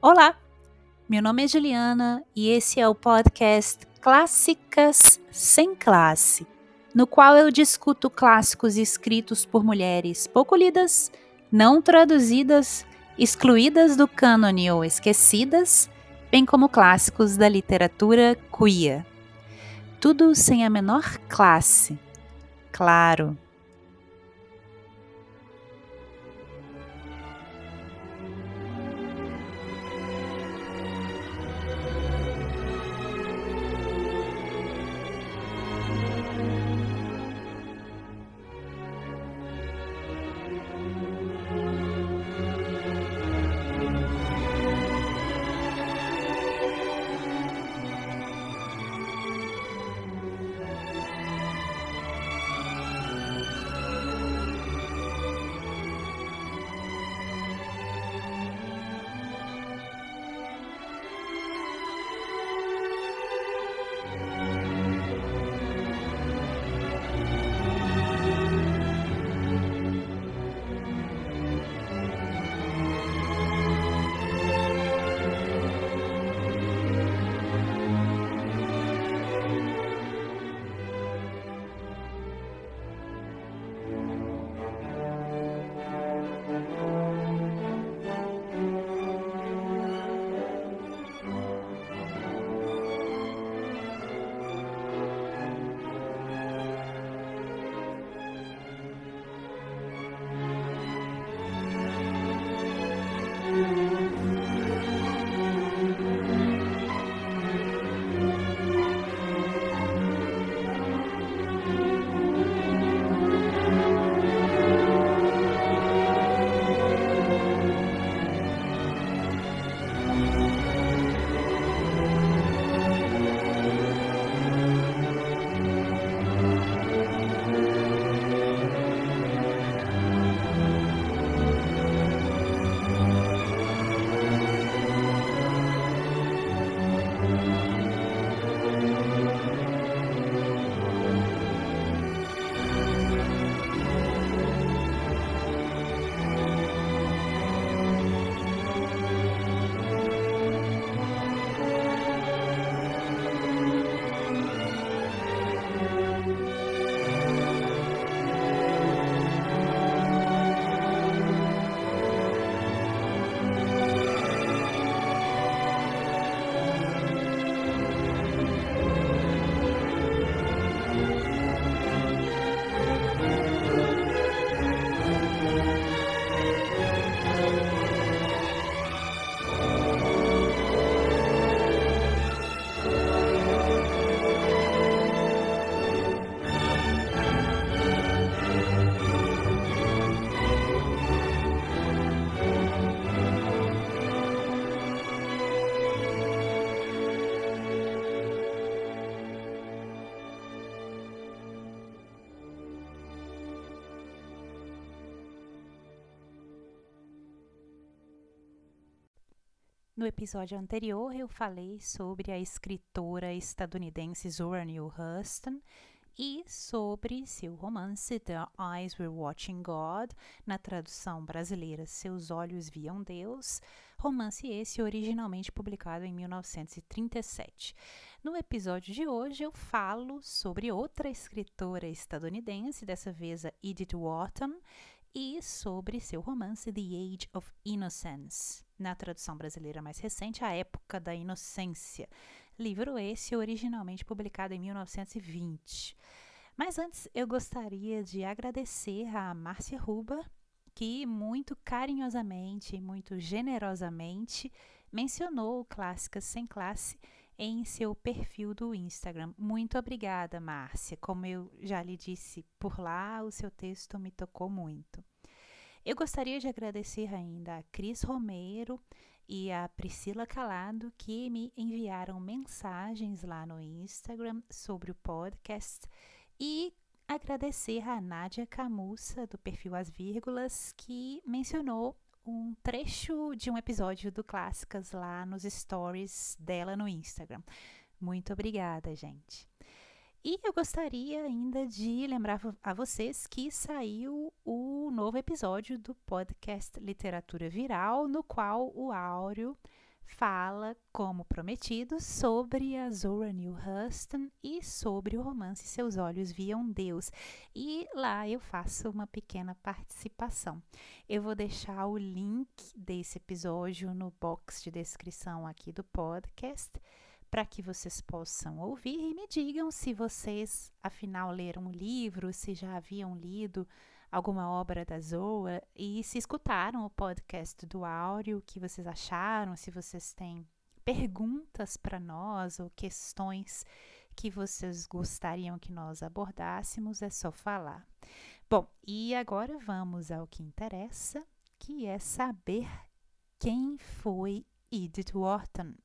Olá, meu nome é Juliana e esse é o podcast Clássicas Sem Classe, no qual eu discuto clássicos escritos por mulheres pouco lidas, não traduzidas, excluídas do cânone ou esquecidas, bem como clássicos da literatura queer. Tudo sem a menor classe, claro. No episódio anterior, eu falei sobre a escritora estadunidense Zora Neale Hurston e sobre seu romance The Eyes Were Watching God, na tradução brasileira Seus Olhos Viam Deus, romance esse originalmente publicado em 1937. No episódio de hoje, eu falo sobre outra escritora estadunidense, dessa vez a Edith Wharton, e sobre seu romance The Age of Innocence, na tradução brasileira mais recente, A Época da Inocência, livro esse originalmente publicado em 1920. Mas antes eu gostaria de agradecer a Márcia Ruba, que muito carinhosamente e muito generosamente mencionou Clássicas Sem Classe em seu perfil do Instagram. Muito obrigada, Márcia. Como eu já lhe disse por lá, o seu texto me tocou muito. Eu gostaria de agradecer ainda a Cris Romero e a Priscila Calado, que me enviaram mensagens lá no Instagram sobre o podcast, e agradecer a Nádia Camussa, do perfil As Vírgulas, que mencionou um trecho de um episódio do Clássicas lá nos stories dela no Instagram. Muito obrigada, gente. E eu gostaria ainda de lembrar a vocês que saiu o novo episódio do podcast Literatura Viral, no qual o Áureo fala, como prometido, sobre a Zora Neale Hurston e sobre o romance Seus Olhos Viam Deus. E lá eu faço uma pequena participação. Eu vou deixar o link desse episódio no box de descrição aqui do podcast, para que vocês possam ouvir e me digam se vocês, afinal, leram o livro, se já haviam lido alguma obra da Zoa e se escutaram o podcast do áudio, o que vocês acharam, se vocês têm perguntas para nós ou questões que vocês gostariam que nós abordássemos, é só falar. Bom, e agora vamos ao que interessa, que é saber quem foi Edith Wharton.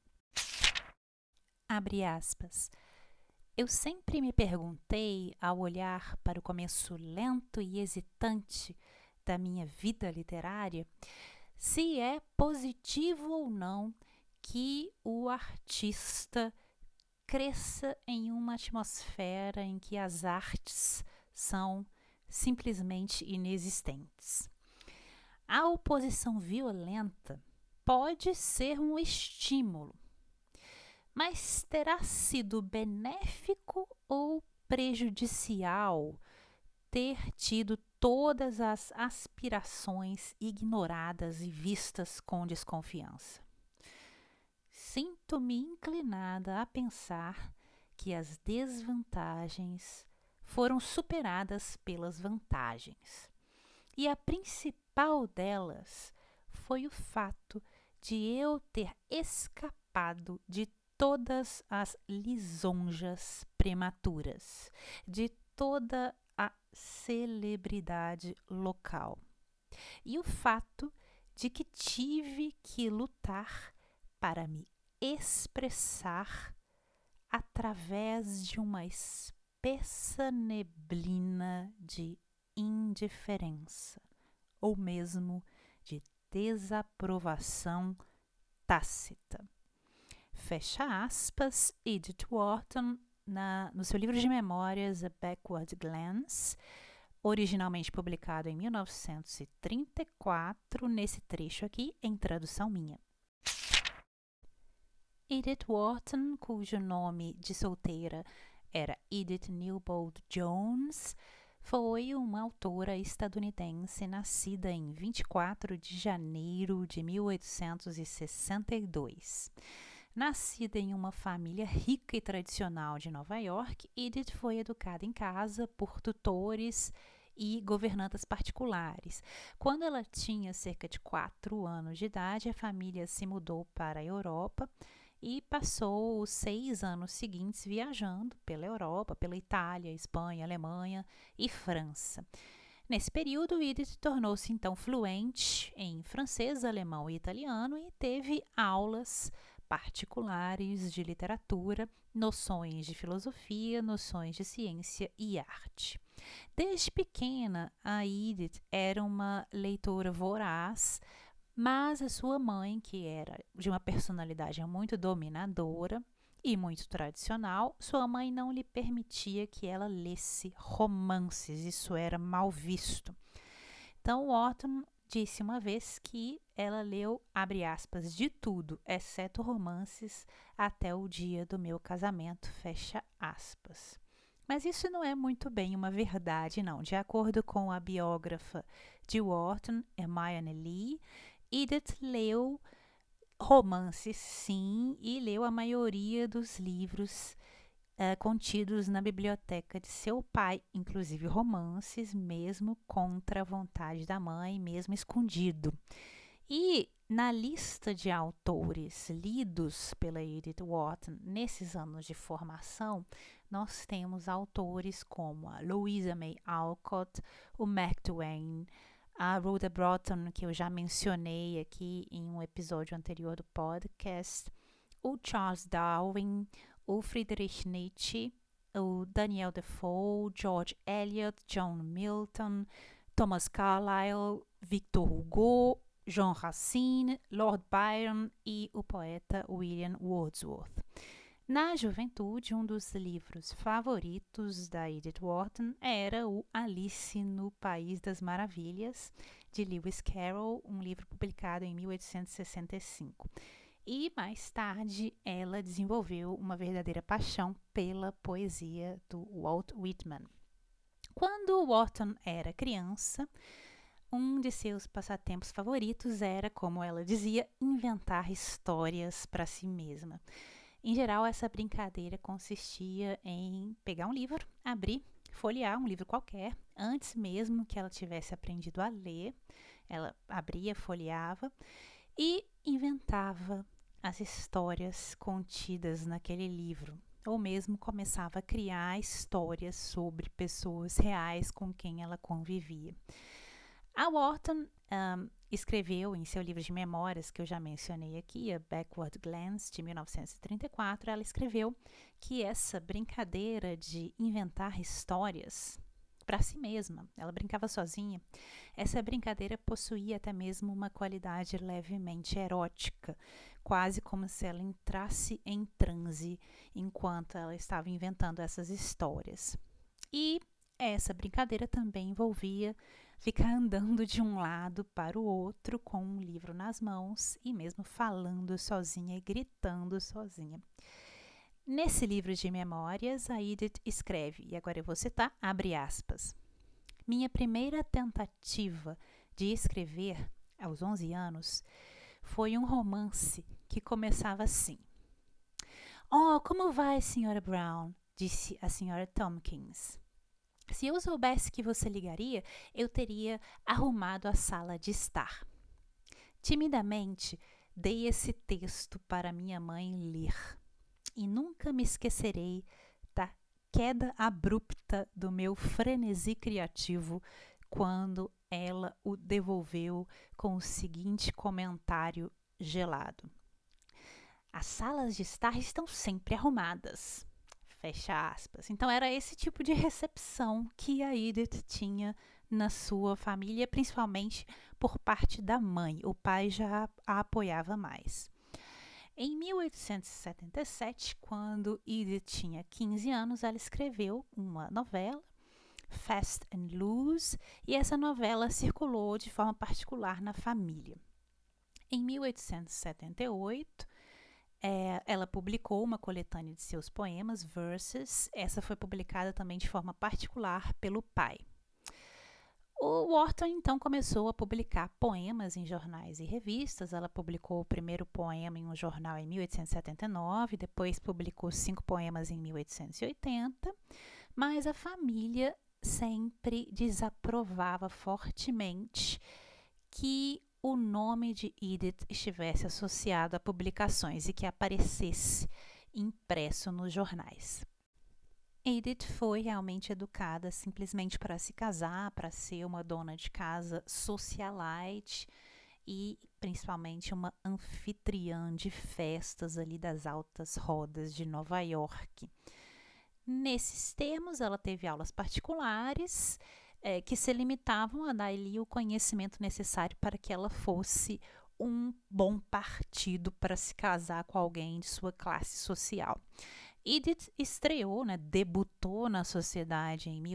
Abre aspas. Eu sempre me perguntei, ao olhar para o começo lento e hesitante da minha vida literária, se é positivo ou não que o artista cresça em uma atmosfera em que as artes são simplesmente inexistentes. A oposição violenta pode ser um estímulo, mas terá sido benéfico ou prejudicial ter tido todas as aspirações ignoradas e vistas com desconfiança? Sinto-me inclinada a pensar que as desvantagens foram superadas pelas vantagens. E a principal delas foi o fato de eu ter escapado de todas as lisonjas prematuras, de toda a celebridade local. E o fato de que tive que lutar para me expressar através de uma espessa neblina de indiferença, ou mesmo de desaprovação tácita. Fecha aspas, Edith Wharton, no seu livro de memórias A Backward Glance, originalmente publicado em 1934, nesse trecho aqui, em tradução minha. Edith Wharton, cujo nome de solteira era Edith Newbold Jones, foi uma autora estadunidense nascida em 24 de janeiro de 1862. Nascida em uma família rica e tradicional de Nova York, Edith foi educada em casa por tutores e governantas particulares. Quando ela tinha cerca de 4 anos de idade, a família se mudou para a Europa e passou os 6 anos seguintes viajando pela Europa, pela Itália, Espanha, Alemanha e França. Nesse período, Edith tornou-se então fluente em francês, alemão e italiano e teve aulas particulares de literatura, noções de filosofia, noções de ciência e arte. Desde pequena, a Edith era uma leitora voraz, mas a sua mãe, que era de uma personalidade muito dominadora e muito tradicional, sua mãe não lhe permitia que ela lesse romances, isso era mal visto. Então, Wharton disse uma vez que ela leu, abre aspas, de tudo, exceto romances, até o dia do meu casamento, fecha aspas. Mas isso não é muito bem uma verdade, não. De acordo com a biógrafa de Wharton, Hermione Lee, Edith leu romances, sim, e leu a maioria dos livros contidos na biblioteca de seu pai, inclusive romances, mesmo contra a vontade da mãe, mesmo escondido. E na lista de autores lidos pela Edith Wharton nesses anos de formação, nós temos autores como a Louisa May Alcott, o Mark Twain, a Rhoda Broughton, que eu já mencionei aqui em um episódio anterior do podcast, o Charles Darwin, o Friedrich Nietzsche, o Daniel Defoe, George Eliot, John Milton, Thomas Carlyle, Victor Hugo, Jean Racine, Lord Byron e o poeta William Wordsworth. Na juventude, um dos livros favoritos da Edith Wharton era o Alice no País das Maravilhas, de Lewis Carroll, um livro publicado em 1865. E mais tarde ela desenvolveu uma verdadeira paixão pela poesia do Walt Whitman. Quando Wharton era criança, um de seus passatempos favoritos era, como ela dizia, inventar histórias para si mesma. Em geral, essa brincadeira consistia em pegar um livro, abrir, folhear um livro qualquer, antes mesmo que ela tivesse aprendido a ler. Ela abria, folheava e inventava as histórias contidas naquele livro, ou mesmo começava a criar histórias sobre pessoas reais com quem ela convivia. A Wharton escreveu em seu livro de memórias, que eu já mencionei aqui, a Backward Glance, de 1934, ela escreveu que essa brincadeira de inventar histórias para si mesma, ela brincava sozinha, essa brincadeira possuía até mesmo uma qualidade levemente erótica, quase como se ela entrasse em transe enquanto ela estava inventando essas histórias. E essa brincadeira também envolvia ficar andando de um lado para o outro com um livro nas mãos e mesmo falando sozinha e gritando sozinha. Nesse livro de memórias, a Edith escreve, e agora eu vou citar, abre aspas, minha primeira tentativa de escrever, aos 11 anos, foi um romance que começava assim. Oh, como vai, Sra. Brown? Disse a Sra. Tompkins. Se eu soubesse que você ligaria, eu teria arrumado a sala de estar. Timidamente, dei esse texto para minha mãe ler. E nunca me esquecerei da queda abrupta do meu frenesi criativo quando ela o devolveu com o seguinte comentário gelado. As salas de estar estão sempre arrumadas. Fecha aspas. Então era esse tipo de recepção que a Edith tinha na sua família, principalmente por parte da mãe. O pai já a apoiava mais. Em 1877, quando Edith tinha 15 anos, ela escreveu uma novela, Fast and Loose, e essa novela circulou de forma particular na família. Em 1878, ela publicou uma coletânea de seus poemas, Verses. Essa foi publicada também de forma particular pelo pai. O Wharton então começou a publicar poemas em jornais e revistas. Ela publicou o primeiro poema em um jornal em 1879, depois publicou 5 poemas em 1880, mas a família sempre desaprovava fortemente que o nome de Edith estivesse associado a publicações e que aparecesse impresso nos jornais. Edith foi realmente educada simplesmente para se casar, para ser uma dona de casa socialite e principalmente uma anfitriã de festas ali das altas rodas de Nova York. Nesses termos, ela teve aulas particulares que se limitavam a dar-lhe o conhecimento necessário para que ela fosse um bom partido para se casar com alguém de sua classe social. Edith estreou, debutou na sociedade em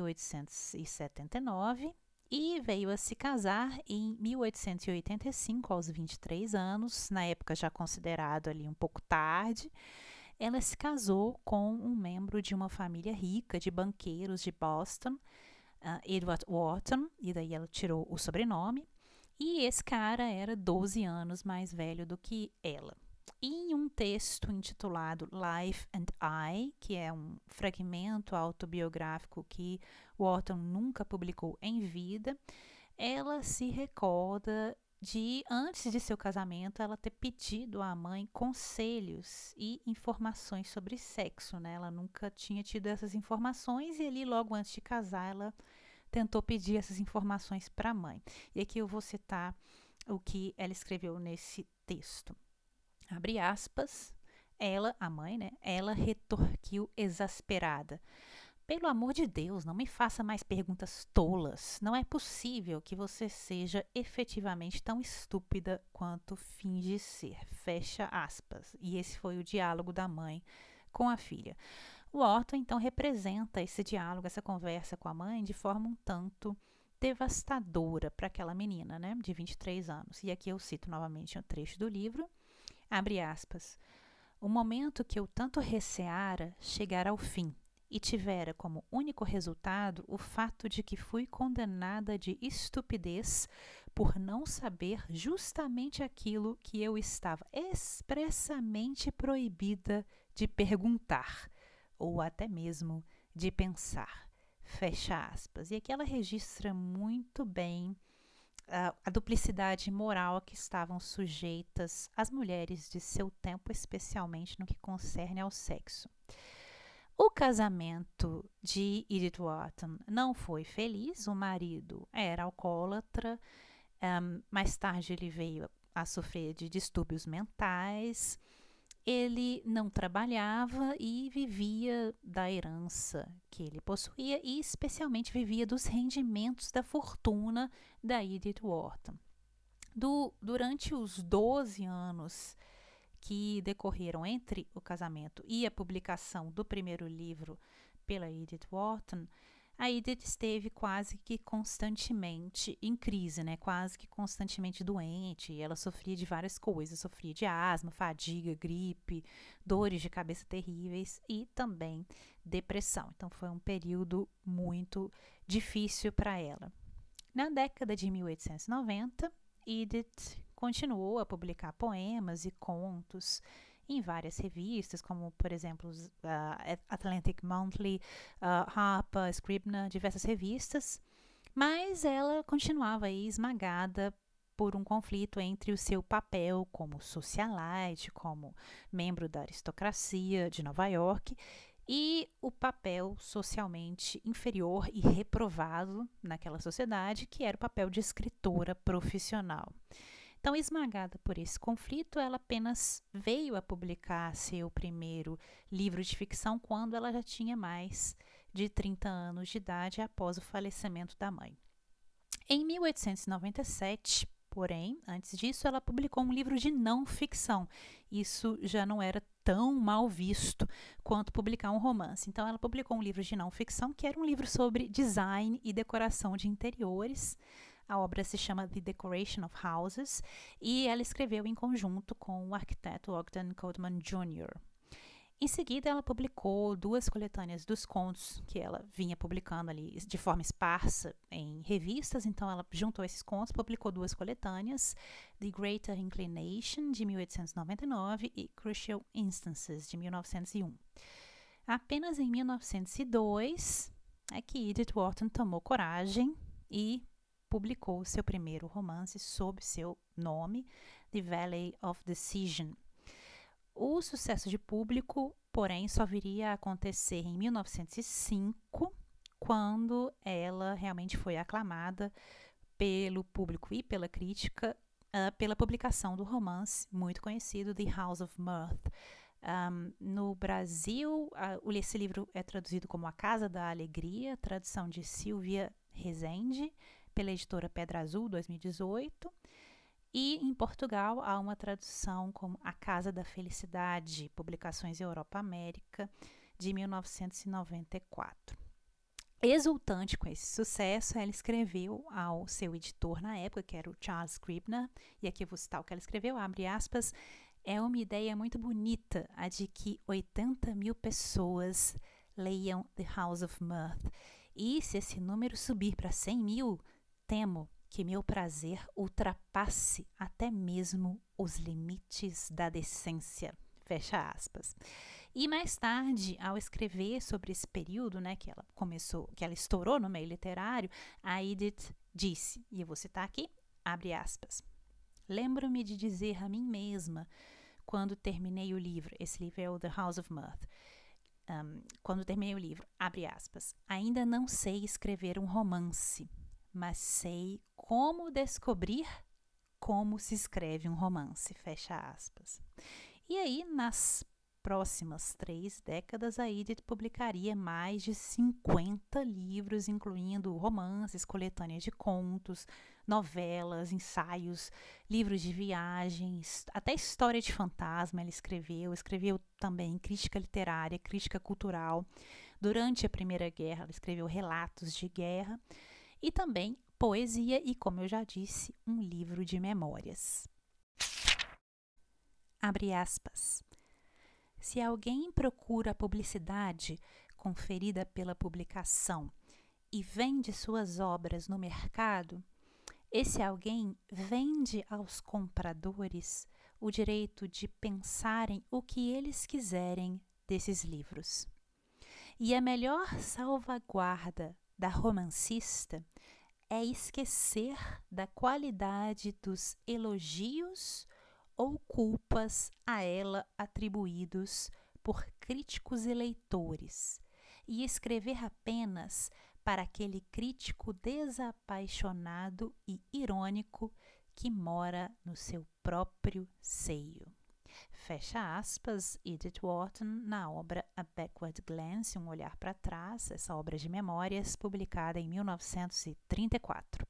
1879 e veio a se casar em 1885, aos 23 anos, na época já considerado ali um pouco tarde. Ela se casou com um membro de uma família rica de banqueiros de Boston, Edward Wharton, e daí ela tirou o sobrenome, e esse cara era 12 anos mais velho do que ela. Em um texto intitulado Life and I, que é um fragmento autobiográfico que Wharton nunca publicou em vida, ela se recorda de, antes de seu casamento, ela ter pedido à mãe conselhos e informações sobre sexo, Ela nunca tinha tido essas informações e ali, logo antes de casar, ela tentou pedir essas informações para a mãe. E aqui eu vou citar o que ela escreveu nesse texto. Abre aspas, ela, a mãe, ela retorquiu exasperada. Pelo amor de Deus, não me faça mais perguntas tolas. Não é possível que você seja efetivamente tão estúpida quanto finge ser. Fecha aspas. E esse foi o diálogo da mãe com a filha. O Wharton, então, representa esse diálogo, essa conversa com a mãe de forma um tanto devastadora para aquela menina, de 23 anos. E aqui eu cito novamente um trecho do livro. Abre aspas. O momento que eu tanto receara chegar ao fim e tivera como único resultado o fato de que fui condenada de estupidez por não saber justamente aquilo que eu estava expressamente proibida de perguntar, ou até mesmo de pensar. Fecha aspas. E aqui ela registra muito bem a duplicidade moral a que estavam sujeitas as mulheres de seu tempo, especialmente no que concerne ao sexo. O casamento de Edith Wharton não foi feliz, o marido era alcoólatra, mais tarde ele veio a sofrer de distúrbios mentais, ele não trabalhava e vivia da herança que ele possuía e especialmente vivia dos rendimentos da fortuna da Edith Wharton. Durante os 12 anos que decorreram entre o casamento e a publicação do primeiro livro pela Edith Wharton, a Edith esteve quase que constantemente em crise, né? Quase que constantemente doente. Ela sofria de várias coisas, sofria de asma, fadiga, gripe, dores de cabeça terríveis e também depressão. Então foi um período muito difícil para ela. Na década de 1890, Edith continuou a publicar poemas e contos em várias revistas, como, por exemplo, Atlantic Monthly, Harper, Scribner, diversas revistas, mas ela continuava aí esmagada por um conflito entre o seu papel como socialite, como membro da aristocracia de Nova York, e o papel socialmente inferior e reprovado naquela sociedade, que era o papel de escritora profissional. Então, esmagada por esse conflito, ela apenas veio a publicar seu primeiro livro de ficção quando ela já tinha mais de 30 anos de idade após o falecimento da mãe. Em 1897, porém, antes disso, ela publicou um livro de não ficção. Isso já não era tão mal visto quanto publicar um romance. Então, ela publicou um livro de não ficção, que era um livro sobre design e decoração de interiores. A obra se chama The Decoration of Houses e ela escreveu em conjunto com o arquiteto Ogden Codeman Jr. Em seguida, ela publicou 2 coletâneas dos contos que ela vinha publicando ali de forma esparsa em revistas. Então, ela juntou esses contos, publicou 2 coletâneas, The Greater Inclination, de 1899, e Crucial Instances, de 1901. Apenas em 1902 é que Edith Wharton tomou coragem e publicou seu primeiro romance sob seu nome, The Valley of Decision. O sucesso de público, porém, só viria a acontecer em 1905, quando ela realmente foi aclamada pelo público e pela crítica pela publicação do romance muito conhecido, The House of Mirth. No Brasil, esse livro é traduzido como A Casa da Alegria, tradução de Silvia Rezende, pela editora Pedra Azul, 2018. E em Portugal há uma tradução como A Casa da Felicidade, Publicações Europa América, de 1994. Exultante com esse sucesso, ela escreveu ao seu editor na época, que era o Charles Scribner, e aqui eu vou citar o que ela escreveu, abre aspas, é uma ideia muito bonita a de que 80.000 pessoas leiam The House of Mirth. E se esse número subir para 100.000, temo que meu prazer ultrapasse até mesmo os limites da decência. Fecha aspas. E mais tarde, ao escrever sobre esse período, né, que ela estourou no meio literário, a Edith disse, e eu vou citar aqui, abre aspas, lembro-me de dizer a mim mesma, quando terminei o livro, esse livro é o The House of Mirth, quando terminei o livro, abre aspas, ainda não sei escrever um romance, mas sei como descobrir como se escreve um romance, fecha aspas. E aí, nas próximas 3 décadas, a Edith publicaria mais de 50 livros, incluindo romances, coletâneas de contos, novelas, ensaios, livros de viagens, até história de fantasma ela escreveu também crítica literária, crítica cultural. Durante a Primeira Guerra, ela escreveu relatos de guerra e também poesia e, como eu já disse, um livro de memórias. Abre aspas. Se alguém procura a publicidade conferida pela publicação e vende suas obras no mercado, esse alguém vende aos compradores o direito de pensarem o que eles quiserem desses livros. E a melhor salvaguarda da romancista é esquecer da qualidade dos elogios ou culpas a ela atribuídos por críticos e leitores, e escrever apenas para aquele crítico desapaixonado e irônico que mora no seu próprio seio. Fecha aspas, Edith Wharton, na obra A Backward Glance, Um Olhar para Trás, essa obra de memórias, publicada em 1934.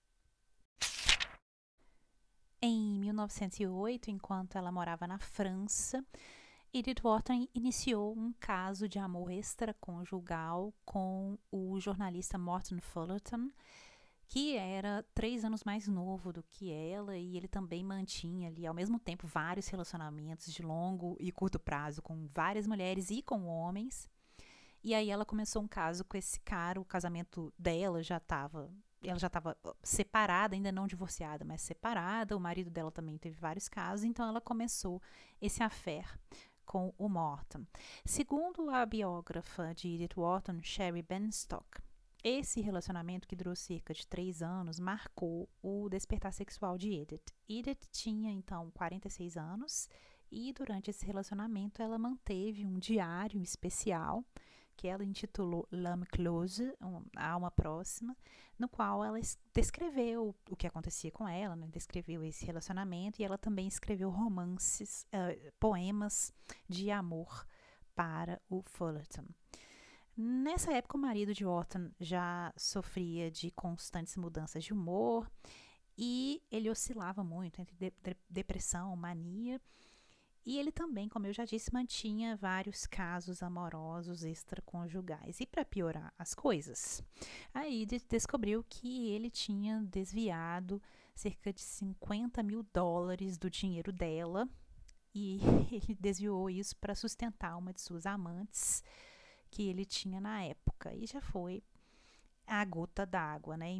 Em 1908, enquanto ela morava na França, Edith Wharton iniciou um caso de amor extraconjugal com o jornalista Morton Fullerton, que era 3 anos mais novo do que ela, e ele também mantinha ali, ao mesmo tempo, vários relacionamentos de longo e curto prazo com várias mulheres e com homens. E aí ela começou um caso com esse cara, o casamento dela ela já estava separada, ainda não divorciada, mas separada. O marido dela também teve vários casos, então ela começou esse affair com o Morton. Segundo a biógrafa de Edith Wharton, Sherry Benstock, esse relacionamento, que durou cerca de 3 anos, marcou o despertar sexual de Edith. Edith tinha, então, 46 anos e, durante esse relacionamento, ela manteve um diário especial que ela intitulou L'Âme Close, a Alma Próxima, no qual ela descreveu o que acontecia com ela, né? Descreveu esse relacionamento, e ela também escreveu romances, poemas de amor para o Fullerton. Nessa época, o marido de Wharton já sofria de constantes mudanças de humor e ele oscilava muito entre depressão, mania, e ele também, como eu já disse, mantinha vários casos amorosos extraconjugais. E para piorar as coisas, a Edith descobriu que ele tinha desviado cerca de $50 mil do dinheiro dela, e ele desviou isso para sustentar uma de suas amantes que ele tinha na época, e já foi a gota d'água, né? Em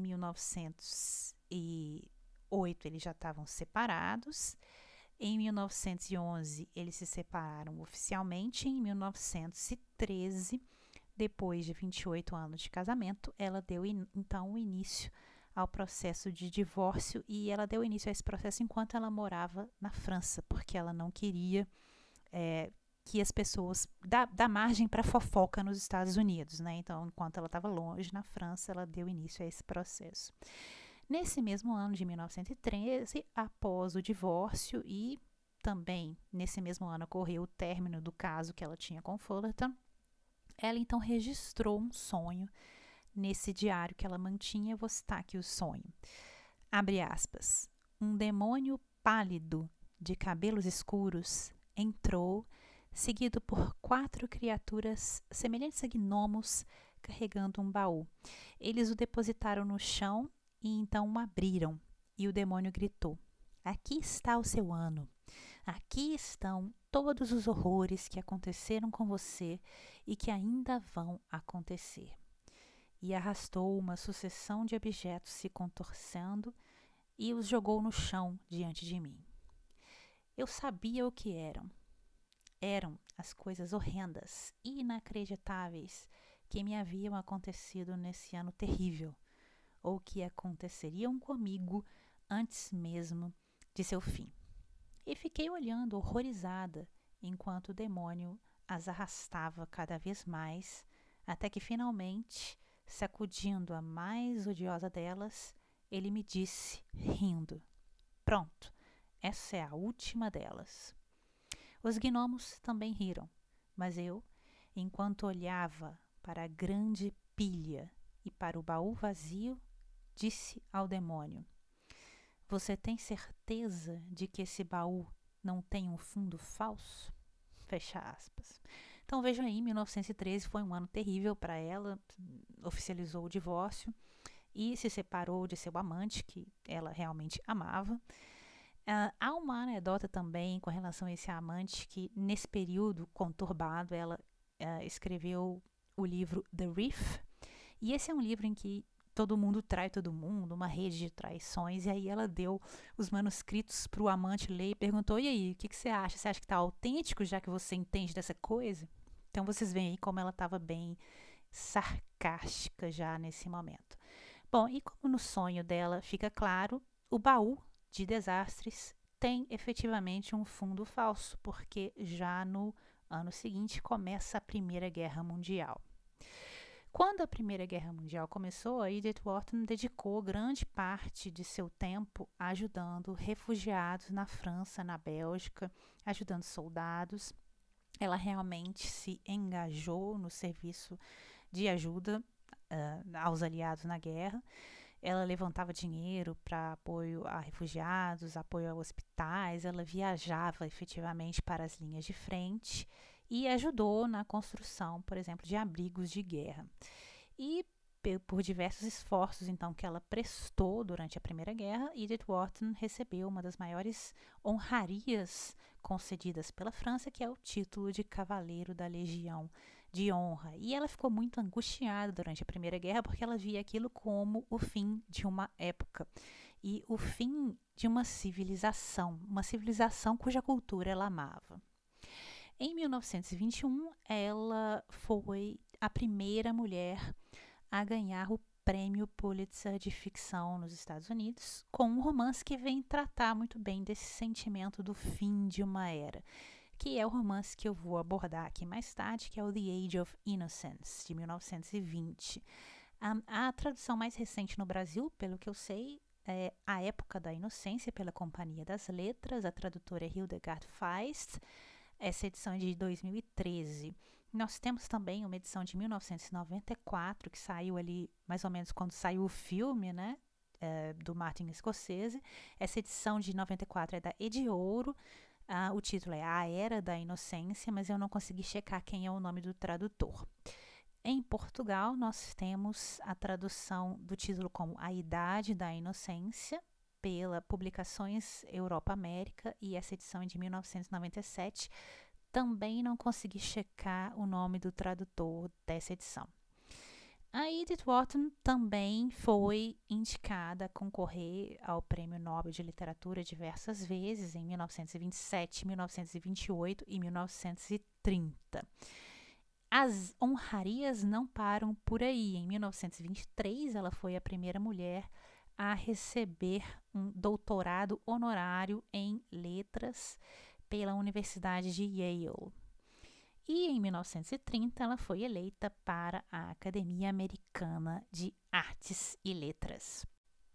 1908 eles já estavam separados, em 1911 eles se separaram oficialmente, em 1913, depois de 28 anos de casamento, ela deu então o início ao processo de divórcio, e ela deu início a esse processo enquanto ela morava na França, porque ela não queria que as pessoas dá margem para fofoca nos Estados Unidos, né? Então, enquanto ela estava longe na França, ela deu início a esse processo. Nesse mesmo ano de 1913, após o divórcio, e também nesse mesmo ano ocorreu o término do caso que ela tinha com Fullerton, ela então registrou um sonho nesse diário que ela mantinha. Eu vou citar aqui o sonho. Abre aspas. Um demônio pálido de cabelos escuros entrou, seguido por 4 criaturas semelhantes a gnomos carregando um baú. Eles o depositaram no chão e então o abriram, e o demônio gritou: aqui está o seu ano. Aqui estão todos os horrores que aconteceram com você e que ainda vão acontecer. E arrastou uma sucessão de objetos se contorcendo e os jogou no chão diante de mim. Eu sabia o que eram. Eram as coisas horrendas e inacreditáveis que me haviam acontecido nesse ano terrível, ou que aconteceriam comigo antes mesmo de seu fim. E fiquei olhando horrorizada enquanto o demônio as arrastava cada vez mais, até que finalmente, sacudindo a mais odiosa delas, ele me disse, rindo: pronto, essa é a última delas. Os gnomos também riram, mas eu, enquanto olhava para a grande pilha e para o baú vazio, disse ao demônio: você tem certeza de que esse baú não tem um fundo falso? Fecha aspas. Então veja aí, 1913 foi um ano terrível para ela, oficializou o divórcio e se separou de seu amante, que ela realmente amava. Há uma anedota também com relação a esse amante que, nesse período conturbado, ela escreveu o livro The Reef, e esse é um livro em que todo mundo trai todo mundo, uma rede de traições, e aí ela deu os manuscritos para o amante ler e perguntou, e aí, o que você acha? Você acha que está autêntico, já que você entende dessa coisa? Então vocês veem aí como ela estava bem sarcástica já nesse momento. Bom, e como no sonho dela fica claro, o baú de desastres tem efetivamente um fundo falso, porque já no ano seguinte começa a Primeira Guerra Mundial. Quando a Primeira Guerra Mundial começou, a Edith Wharton dedicou grande parte de seu tempo ajudando refugiados na França, na Bélgica, ajudando soldados. Ela realmente se engajou no serviço de ajuda aos aliados na guerra. Ela levantava dinheiro para apoio a refugiados, apoio a hospitais, ela viajava efetivamente para as linhas de frente e ajudou na construção, por exemplo, de abrigos de guerra. E por diversos esforços então que ela prestou durante a Primeira Guerra, Edith Wharton recebeu uma das maiores honrarias concedidas pela França, que é o título de Cavaleiro da Legião de Honra. E ela ficou muito angustiada durante a Primeira Guerra porque ela via aquilo como o fim de uma época e o fim de uma civilização cuja cultura ela amava. Em 1921, ela foi a primeira mulher a ganhar o Prêmio Pulitzer de ficção nos Estados Unidos, com um romance que vem tratar muito bem desse sentimento do fim de uma era, que é o romance que eu vou abordar aqui mais tarde, que é o The Age of Innocence, de 1920. A tradução mais recente no Brasil, pelo que eu sei, é A Época da Inocência, pela Companhia das Letras. A tradutora é Hildegard Feist. Essa edição é de 2013. Nós temos também uma edição de 1994, que saiu ali mais ou menos quando saiu o filme, né, do Martin Scorsese. Essa edição de 94 é da Ediouro. O título é A Era da Inocência, mas eu não consegui checar quem é o nome do tradutor. Em Portugal, nós temos a tradução do título como A Idade da Inocência, pela Publicações Europa América, e essa edição é de 1997. Também não consegui checar o nome do tradutor dessa edição. A Edith Wharton também foi indicada a concorrer ao Prêmio Nobel de Literatura diversas vezes, em 1927, 1928 e 1930. As honrarias não param por aí. Em 1923, ela foi a primeira mulher a receber um doutorado honorário em letras pela Universidade de Yale. E em 1930 ela foi eleita para a Academia Americana de Artes e Letras.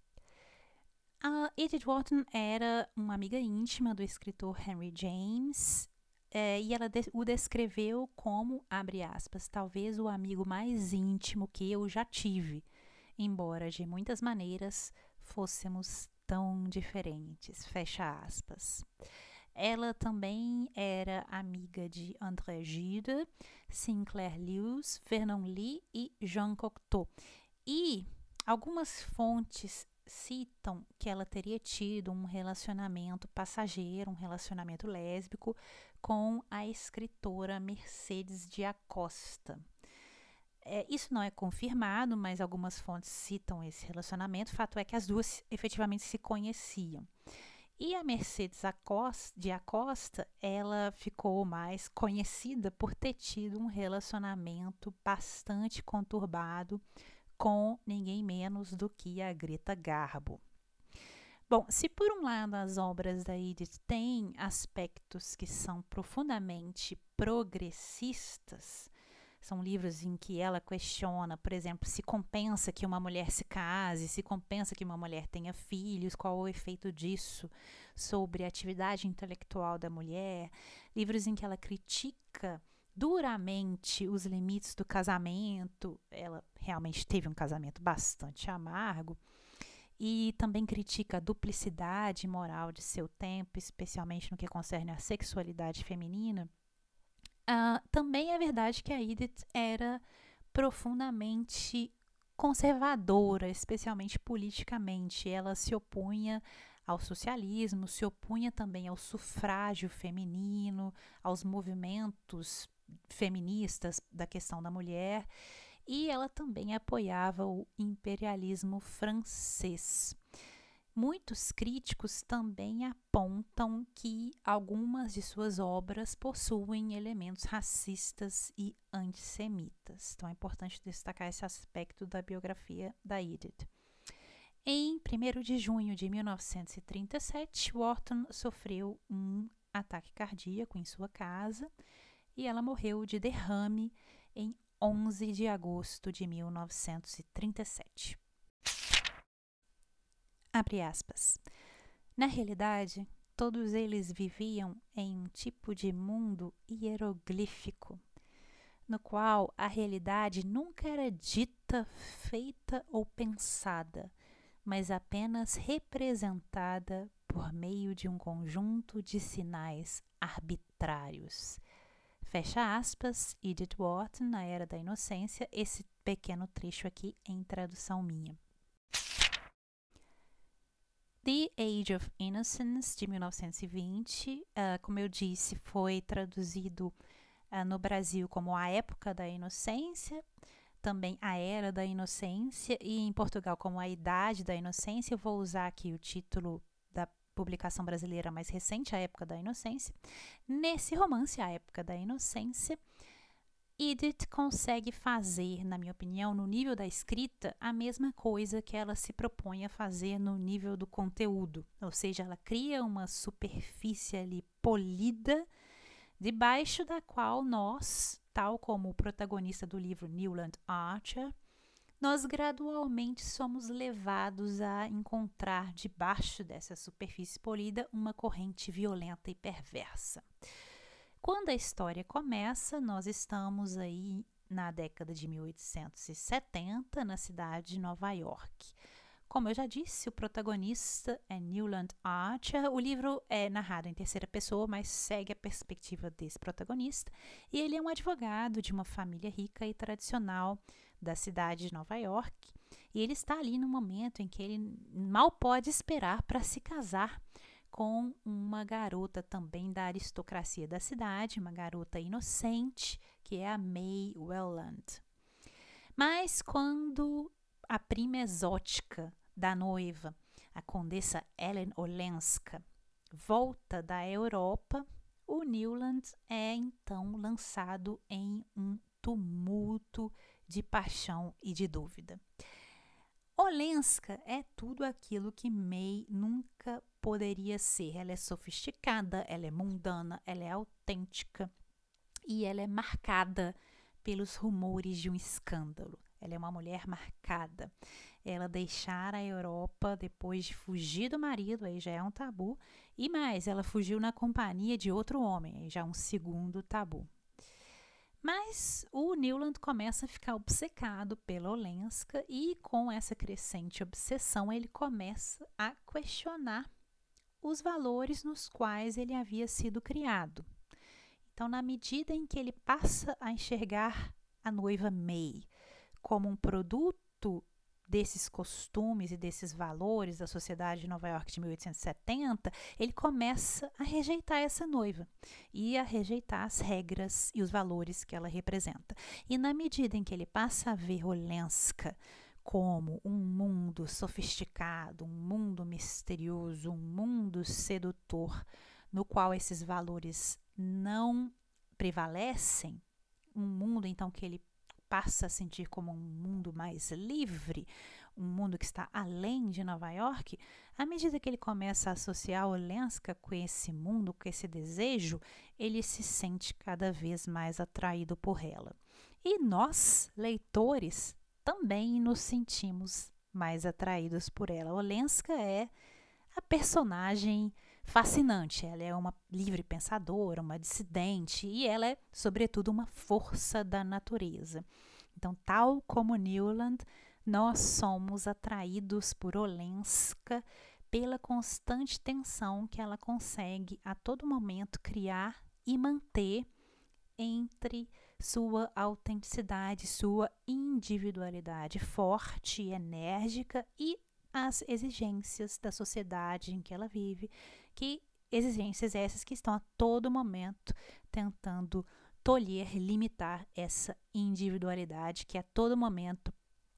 A Edith Wharton era uma amiga íntima do escritor Henry James, e ela o descreveu como, abre aspas, talvez o amigo mais íntimo que eu já tive, embora de muitas maneiras fôssemos tão diferentes, fecha aspas. Ela também era amiga de André Gide, Sinclair Lewis, Vernon Lee e Jean Cocteau. E algumas fontes citam que ela teria tido um relacionamento passageiro, um relacionamento lésbico, com a escritora Mercedes de Acosta. Isso não é confirmado, mas algumas fontes citam esse relacionamento. O fato é que as duas efetivamente se conheciam. E a Mercedes de Acosta, ela ficou mais conhecida por ter tido um relacionamento bastante conturbado com ninguém menos do que a Greta Garbo. Bom, se por um lado as obras da Edith têm aspectos que são profundamente progressistas, são livros em que ela questiona, por exemplo, se compensa que uma mulher se case, se compensa que uma mulher tenha filhos, qual o efeito disso sobre a atividade intelectual da mulher. Livros em que ela critica duramente os limites do casamento. Ela realmente teve um casamento bastante amargo. E também critica a duplicidade moral de seu tempo, especialmente no que concerne à sexualidade feminina. Também é verdade que a Edith era profundamente conservadora, especialmente politicamente. Ela se opunha ao socialismo, se opunha também ao sufrágio feminino, aos movimentos feministas da questão da mulher, e ela também apoiava o imperialismo francês. Muitos críticos também apontam que algumas de suas obras possuem elementos racistas e antissemitas. Então é importante destacar esse aspecto da biografia da Edith. Em 1º de junho de 1937, Wharton sofreu um ataque cardíaco em sua casa e ela morreu de derrame em 11 de agosto de 1937. Abre aspas. Na realidade, todos eles viviam em um tipo de mundo hieroglífico, no qual a realidade nunca era dita, feita ou pensada, mas apenas representada por meio de um conjunto de sinais arbitrários. Fecha aspas, Edith Wharton, na Era da Inocência, esse pequeno trecho aqui em tradução minha. The Age of Innocence, de 1920, como eu disse, foi traduzido no Brasil como A Época da Inocência, também A Era da Inocência, e em Portugal como A Idade da Inocência. Eu vou usar aqui o título da publicação brasileira mais recente, A Época da Inocência. Nesse romance, A Época da Inocência, Edith consegue fazer, na minha opinião, no nível da escrita, a mesma coisa que ela se propõe a fazer no nível do conteúdo. Ou seja, ela cria uma superfície ali polida, debaixo da qual nós, tal como o protagonista do livro Newland Archer, nós gradualmente somos levados a encontrar debaixo dessa superfície polida uma corrente violenta e perversa. Quando a história começa, nós estamos aí na década de 1870, na cidade de Nova York. Como eu já disse, o protagonista é Newland Archer. O livro é narrado em terceira pessoa, mas segue a perspectiva desse protagonista. E ele é um advogado de uma família rica e tradicional da cidade de Nova York. E ele está ali no momento em que ele mal pode esperar para se casar com uma garota também da aristocracia da cidade, uma garota inocente, que é a May Welland. Mas quando a prima exótica da noiva, a condessa Ellen Olenska, volta da Europa, o Newland é então lançado em um tumulto de paixão e de dúvida. Olenska é tudo aquilo que May nunca poderia ser. Ela é sofisticada, ela é mundana, ela é autêntica e ela é marcada pelos rumores de um escândalo. Ela é uma mulher marcada. Ela deixara a Europa depois de fugir do marido, aí já é um tabu, e mais, ela fugiu na companhia de outro homem, aí já é um segundo tabu. Mas o Newland começa a ficar obcecado pela Olenska e com essa crescente obsessão ele começa a questionar os valores nos quais ele havia sido criado. Então, na medida em que ele passa a enxergar a noiva May como um produto desses costumes e desses valores da sociedade de Nova York de 1870, ele começa a rejeitar essa noiva e a rejeitar as regras e os valores que ela representa. E na medida em que ele passa a ver Olenska como um mundo sofisticado, um mundo misterioso, um mundo sedutor, no qual esses valores não prevalecem, um mundo então que ele passa a sentir como um mundo mais livre, um mundo que está além de Nova York, à medida que ele começa a associar Olenska com esse mundo, com esse desejo, ele se sente cada vez mais atraído por ela. E nós, leitores, também nos sentimos mais atraídos por ela. Olenska é a personagem fascinante. Ela é uma livre pensadora, uma dissidente e ela é, sobretudo, uma força da natureza. Então, tal como Newland, nós somos atraídos por Olenska pela constante tensão que ela consegue a todo momento criar e manter entre sua autenticidade, sua individualidade forte e enérgica e às exigências da sociedade em que ela vive, que exigências essas que estão a todo momento tentando tolher, limitar essa individualidade que a todo momento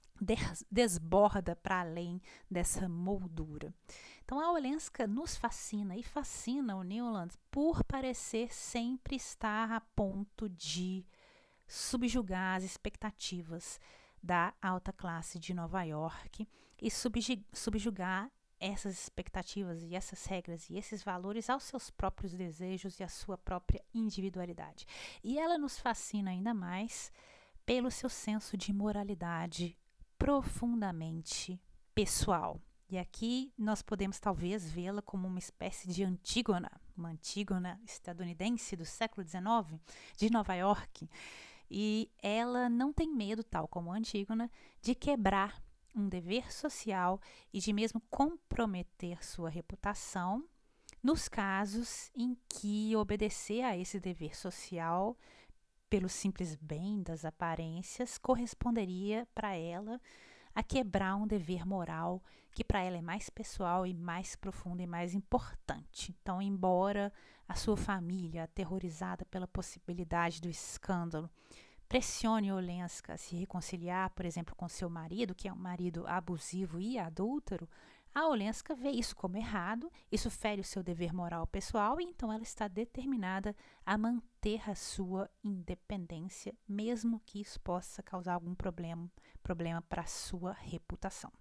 desborda para além dessa moldura. Então a Olenska nos fascina e fascina o Newland por parecer sempre estar a ponto de subjugar as expectativas da alta classe de Nova York e subjugar essas expectativas e essas regras e esses valores aos seus próprios desejos e à sua própria individualidade. E ela nos fascina ainda mais pelo seu senso de moralidade profundamente pessoal. E aqui nós podemos talvez vê-la como uma espécie de Antígona, uma Antígona estadunidense do século XIX, de Nova York. E ela não tem medo, tal como a Antígona, de quebrar um dever social e de mesmo comprometer sua reputação nos casos em que obedecer a esse dever social pelo simples bem das aparências corresponderia para ela a quebrar um dever moral que para ela é mais pessoal e mais profundo e mais importante. Então, embora a sua família, aterrorizada pela possibilidade do escândalo, pressione Olenska a se reconciliar, por exemplo, com seu marido, que é um marido abusivo e adúltero, a Olenska vê isso como errado, isso fere o seu dever moral pessoal e então ela está determinada a manter a sua independência, mesmo que isso possa causar algum problema para a sua reputação.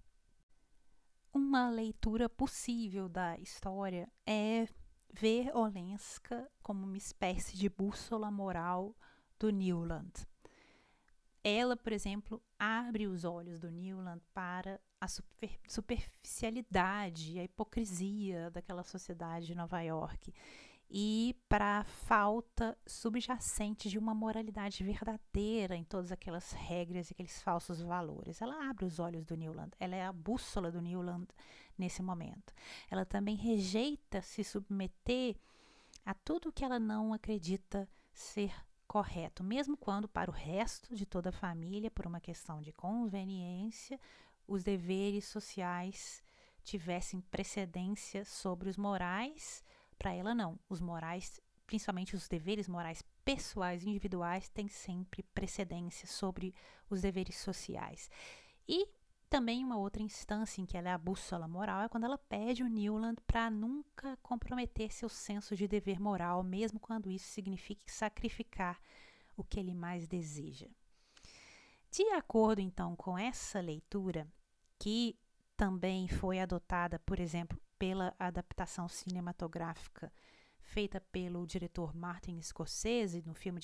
Uma leitura possível da história é ver Olenska como uma espécie de bússola moral do Newland. Ela, por exemplo, abre os olhos do Newland para a superficialidade, a hipocrisia daquela sociedade de Nova York e para a falta subjacente de uma moralidade verdadeira em todas aquelas regras e aqueles falsos valores. Ela abre os olhos do Newland, ela é a bússola do Newland nesse momento. Ela também rejeita se submeter a tudo que ela não acredita ser correto, mesmo quando para o resto de toda a família, por uma questão de conveniência, os deveres sociais tivessem precedência sobre os morais, para ela não. Os morais, principalmente os deveres morais pessoais e individuais, têm sempre precedência sobre os deveres sociais. E também uma outra instância em que ela é a bússola moral é quando ela pede o Newland para nunca comprometer seu senso de dever moral, mesmo quando isso signifique sacrificar o que ele mais deseja. De acordo, então, com essa leitura, que também foi adotada, por exemplo, pela adaptação cinematográfica feita pelo diretor Martin Scorsese no filme de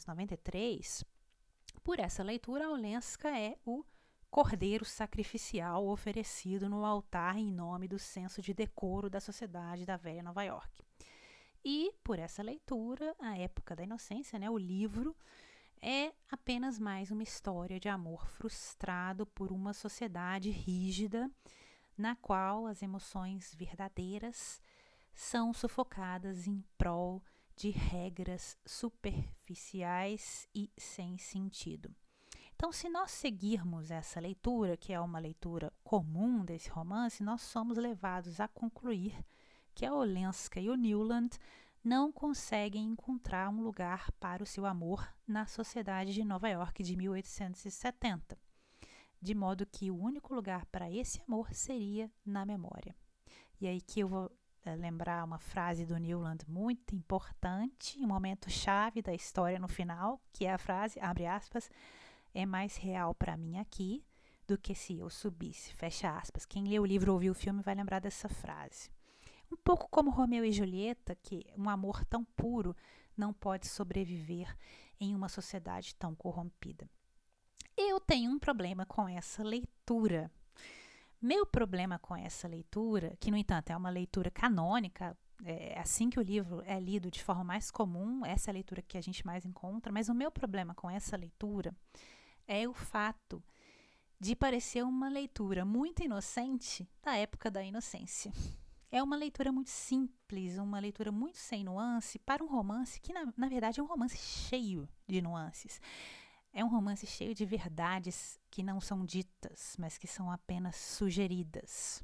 1993, por essa leitura, a Olenska é o cordeiro sacrificial oferecido no altar em nome do senso de decoro da sociedade da velha Nova York. E, por essa leitura, a época da inocência, o livro, é apenas mais uma história de amor frustrado por uma sociedade rígida, na qual as emoções verdadeiras são sufocadas em prol de regras superficiais e sem sentido. Então, se nós seguirmos essa leitura, que é uma leitura comum desse romance, nós somos levados a concluir que a Olenska e o Newland não conseguem encontrar um lugar para o seu amor na sociedade de Nova York de 1870, de modo que o único lugar para esse amor seria na memória. E aí que eu vou lembrar uma frase do Newland muito importante, um momento chave da história no final, que é a frase, abre aspas, é mais real para mim aqui do que se eu subisse, fecha aspas. Quem lê o livro ou ouviu o filme vai lembrar dessa frase. Um pouco como Romeu e Julieta, que um amor tão puro não pode sobreviver em uma sociedade tão corrompida. Eu tenho um problema com essa leitura. Meu problema com essa leitura, que no entanto é uma leitura canônica, assim que o livro é lido de forma mais comum, essa é a leitura que a gente mais encontra, mas o meu problema com essa leitura é o fato de parecer uma leitura muito inocente da época da inocência. É uma leitura muito simples, uma leitura muito sem nuance para um romance que, na verdade, é um romance cheio de nuances. É um romance cheio de verdades que não são ditas, mas que são apenas sugeridas.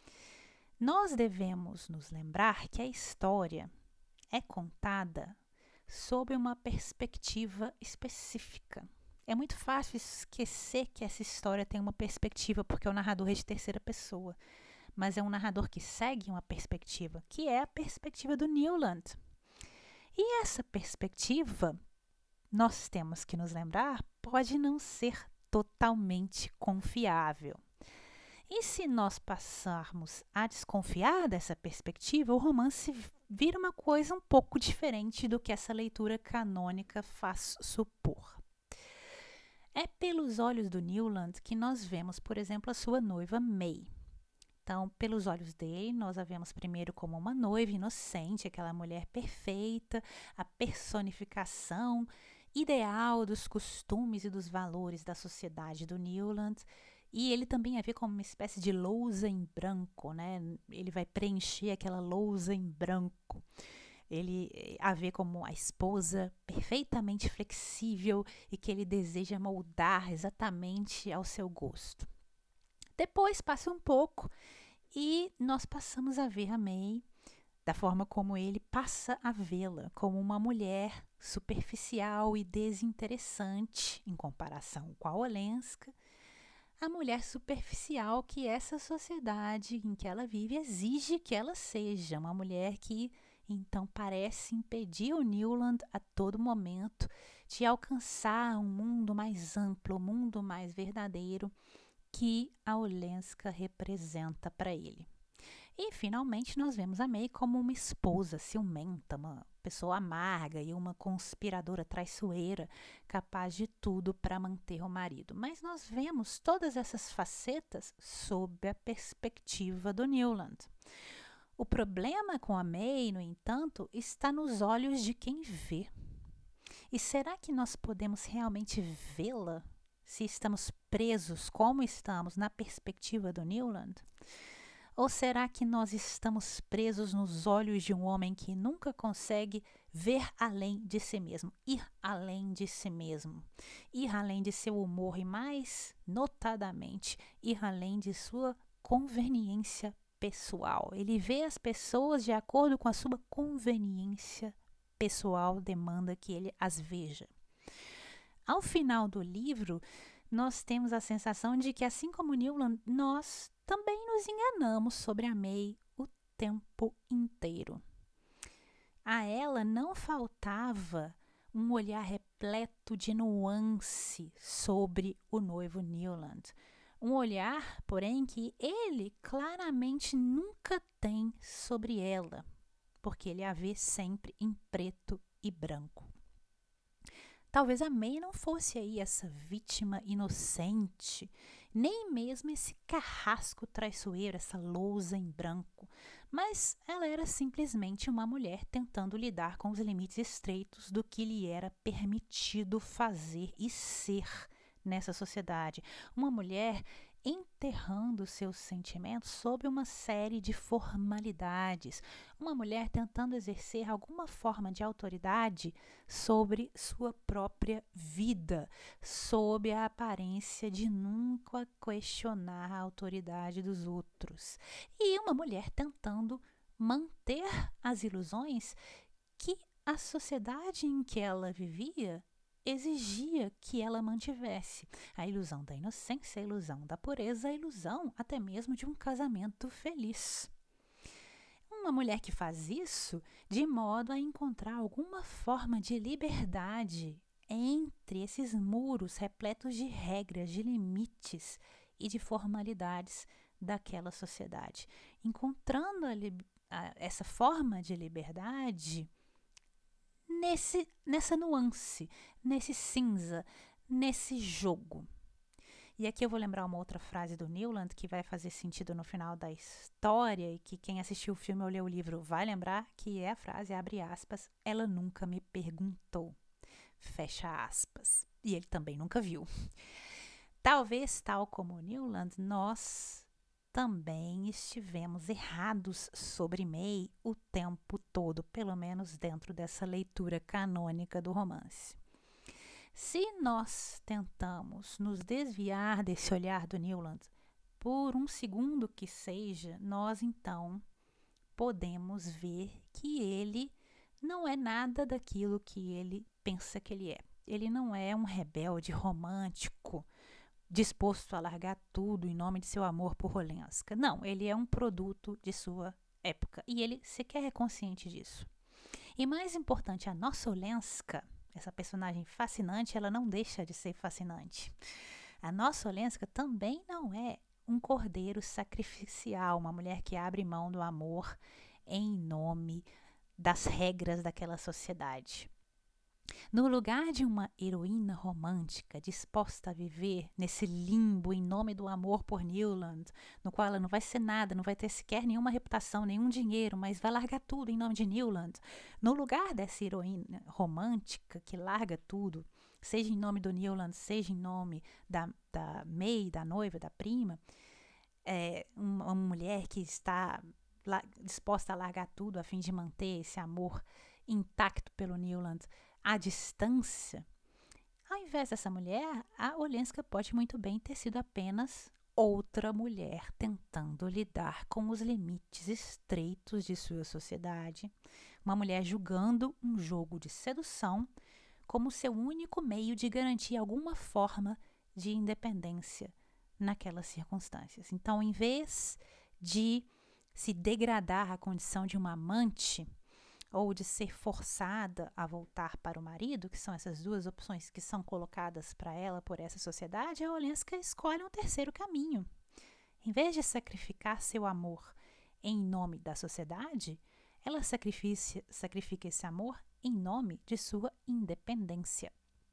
Nós devemos nos lembrar que a história é contada sob uma perspectiva específica. É muito fácil esquecer que essa história tem uma perspectiva, porque o narrador é de terceira pessoa, mas é um narrador que segue uma perspectiva, que é a perspectiva do Newland. E essa perspectiva, nós temos que nos lembrar, pode não ser totalmente confiável. E se nós passarmos a desconfiar dessa perspectiva, o romance vira uma coisa um pouco diferente do que essa leitura canônica faz supor. É pelos olhos do Newland que nós vemos, por exemplo, a sua noiva May. Então, pelos olhos dele, nós a vemos primeiro como uma noiva inocente, aquela mulher perfeita, a personificação ideal dos costumes e dos valores da sociedade do Newland. E ele também a vê como uma espécie de lousa em branco, né? Ele vai preencher aquela lousa em branco. Ele a vê como a esposa perfeitamente flexível e que ele deseja moldar exatamente ao seu gosto. Depois passa um pouco e nós passamos a ver a May da forma como ele passa a vê-la, como uma mulher superficial e desinteressante em comparação com a Olenska, a mulher superficial que essa sociedade em que ela vive exige que ela seja, uma mulher que então parece impedir o Newland a todo momento de alcançar um mundo mais amplo, um mundo mais verdadeiro que a Olenska representa para ele. E finalmente nós vemos a May como uma esposa ciumenta, uma pessoa amarga e uma conspiradora traiçoeira, capaz de tudo para manter o marido. Mas nós vemos todas essas facetas sob a perspectiva do Newland. O problema com a May, no entanto, está nos olhos de quem vê. E será que nós podemos realmente vê-la se estamos presos, como estamos, na perspectiva do Newland? Ou será que nós estamos presos nos olhos de um homem que nunca consegue ver além de si mesmo, ir além de si mesmo, ir além de seu humor e, mais notadamente, ir além de sua conveniência pessoal? Ele vê as pessoas de acordo com a sua conveniência pessoal, demanda que ele as veja. Ao final do livro, nós temos a sensação de que, assim como Newland, nós também nos enganamos sobre a May o tempo inteiro. A ela não faltava um olhar repleto de nuance sobre o noivo Newland. Um olhar, porém, que ele claramente nunca tem sobre ela, porque ele a vê sempre em preto e branco. Talvez a May não fosse aí essa vítima inocente, nem mesmo esse carrasco traiçoeiro, essa lousa em branco, mas ela era simplesmente uma mulher tentando lidar com os limites estreitos do que lhe era permitido fazer e ser nessa sociedade. Uma mulher enterrando seus sentimentos sob uma série de formalidades. Uma mulher tentando exercer alguma forma de autoridade sobre sua própria vida, sob a aparência de nunca questionar a autoridade dos outros. E uma mulher tentando manter as ilusões que a sociedade em que ela vivia exigia que ela mantivesse. A ilusão da inocência, a ilusão da pureza, a ilusão até mesmo de um casamento feliz. Uma mulher que faz isso de modo a encontrar alguma forma de liberdade entre esses muros repletos de regras, de limites e de formalidades daquela sociedade. Encontrando essa forma de liberdade nessa nuance, nesse cinza, nesse jogo. E aqui eu vou lembrar uma outra frase do Newland que vai fazer sentido no final da história e que quem assistiu o filme ou leu o livro vai lembrar, que é a frase, abre aspas, ela nunca me perguntou, fecha aspas. E ele também nunca viu. Talvez, tal como o Newland, nós também estivemos errados sobre May o tempo todo, pelo menos dentro dessa leitura canônica do romance. Se nós tentamos nos desviar desse olhar do Newland, por um segundo que seja, nós então podemos ver que ele não é nada daquilo que ele pensa que ele é. Ele não é um rebelde romântico, disposto a largar tudo em nome de seu amor por Olenska. Não, ele é um produto de sua época e ele sequer é consciente disso. E mais importante, a nossa Olenska, essa personagem fascinante, ela não deixa de ser fascinante. A nossa Olenska também não é um cordeiro sacrificial, uma mulher que abre mão do amor em nome das regras daquela sociedade. No lugar de uma heroína romântica disposta a viver nesse limbo em nome do amor por Newland, no qual ela não vai ser nada, não vai ter sequer nenhuma reputação, nenhum dinheiro, mas vai largar tudo em nome de Newland. No lugar dessa heroína romântica que larga tudo, seja em nome do Newland, seja em nome da May, da noiva, da prima, uma mulher que está disposta a largar tudo a fim de manter esse amor intacto pelo Newland à distância, ao invés dessa mulher, a Olenska pode muito bem ter sido apenas outra mulher tentando lidar com os limites estreitos de sua sociedade, uma mulher julgando um jogo de sedução como seu único meio de garantir alguma forma de independência naquelas circunstâncias. Então, em vez de se degradar à condição de uma amante ou de ser forçada a voltar para o marido, que são essas duas opções que são colocadas para ela por essa sociedade, a Olenska escolhe um terceiro caminho. Em vez de sacrificar seu amor em nome da sociedade, ela sacrifica esse amor em nome de sua independência.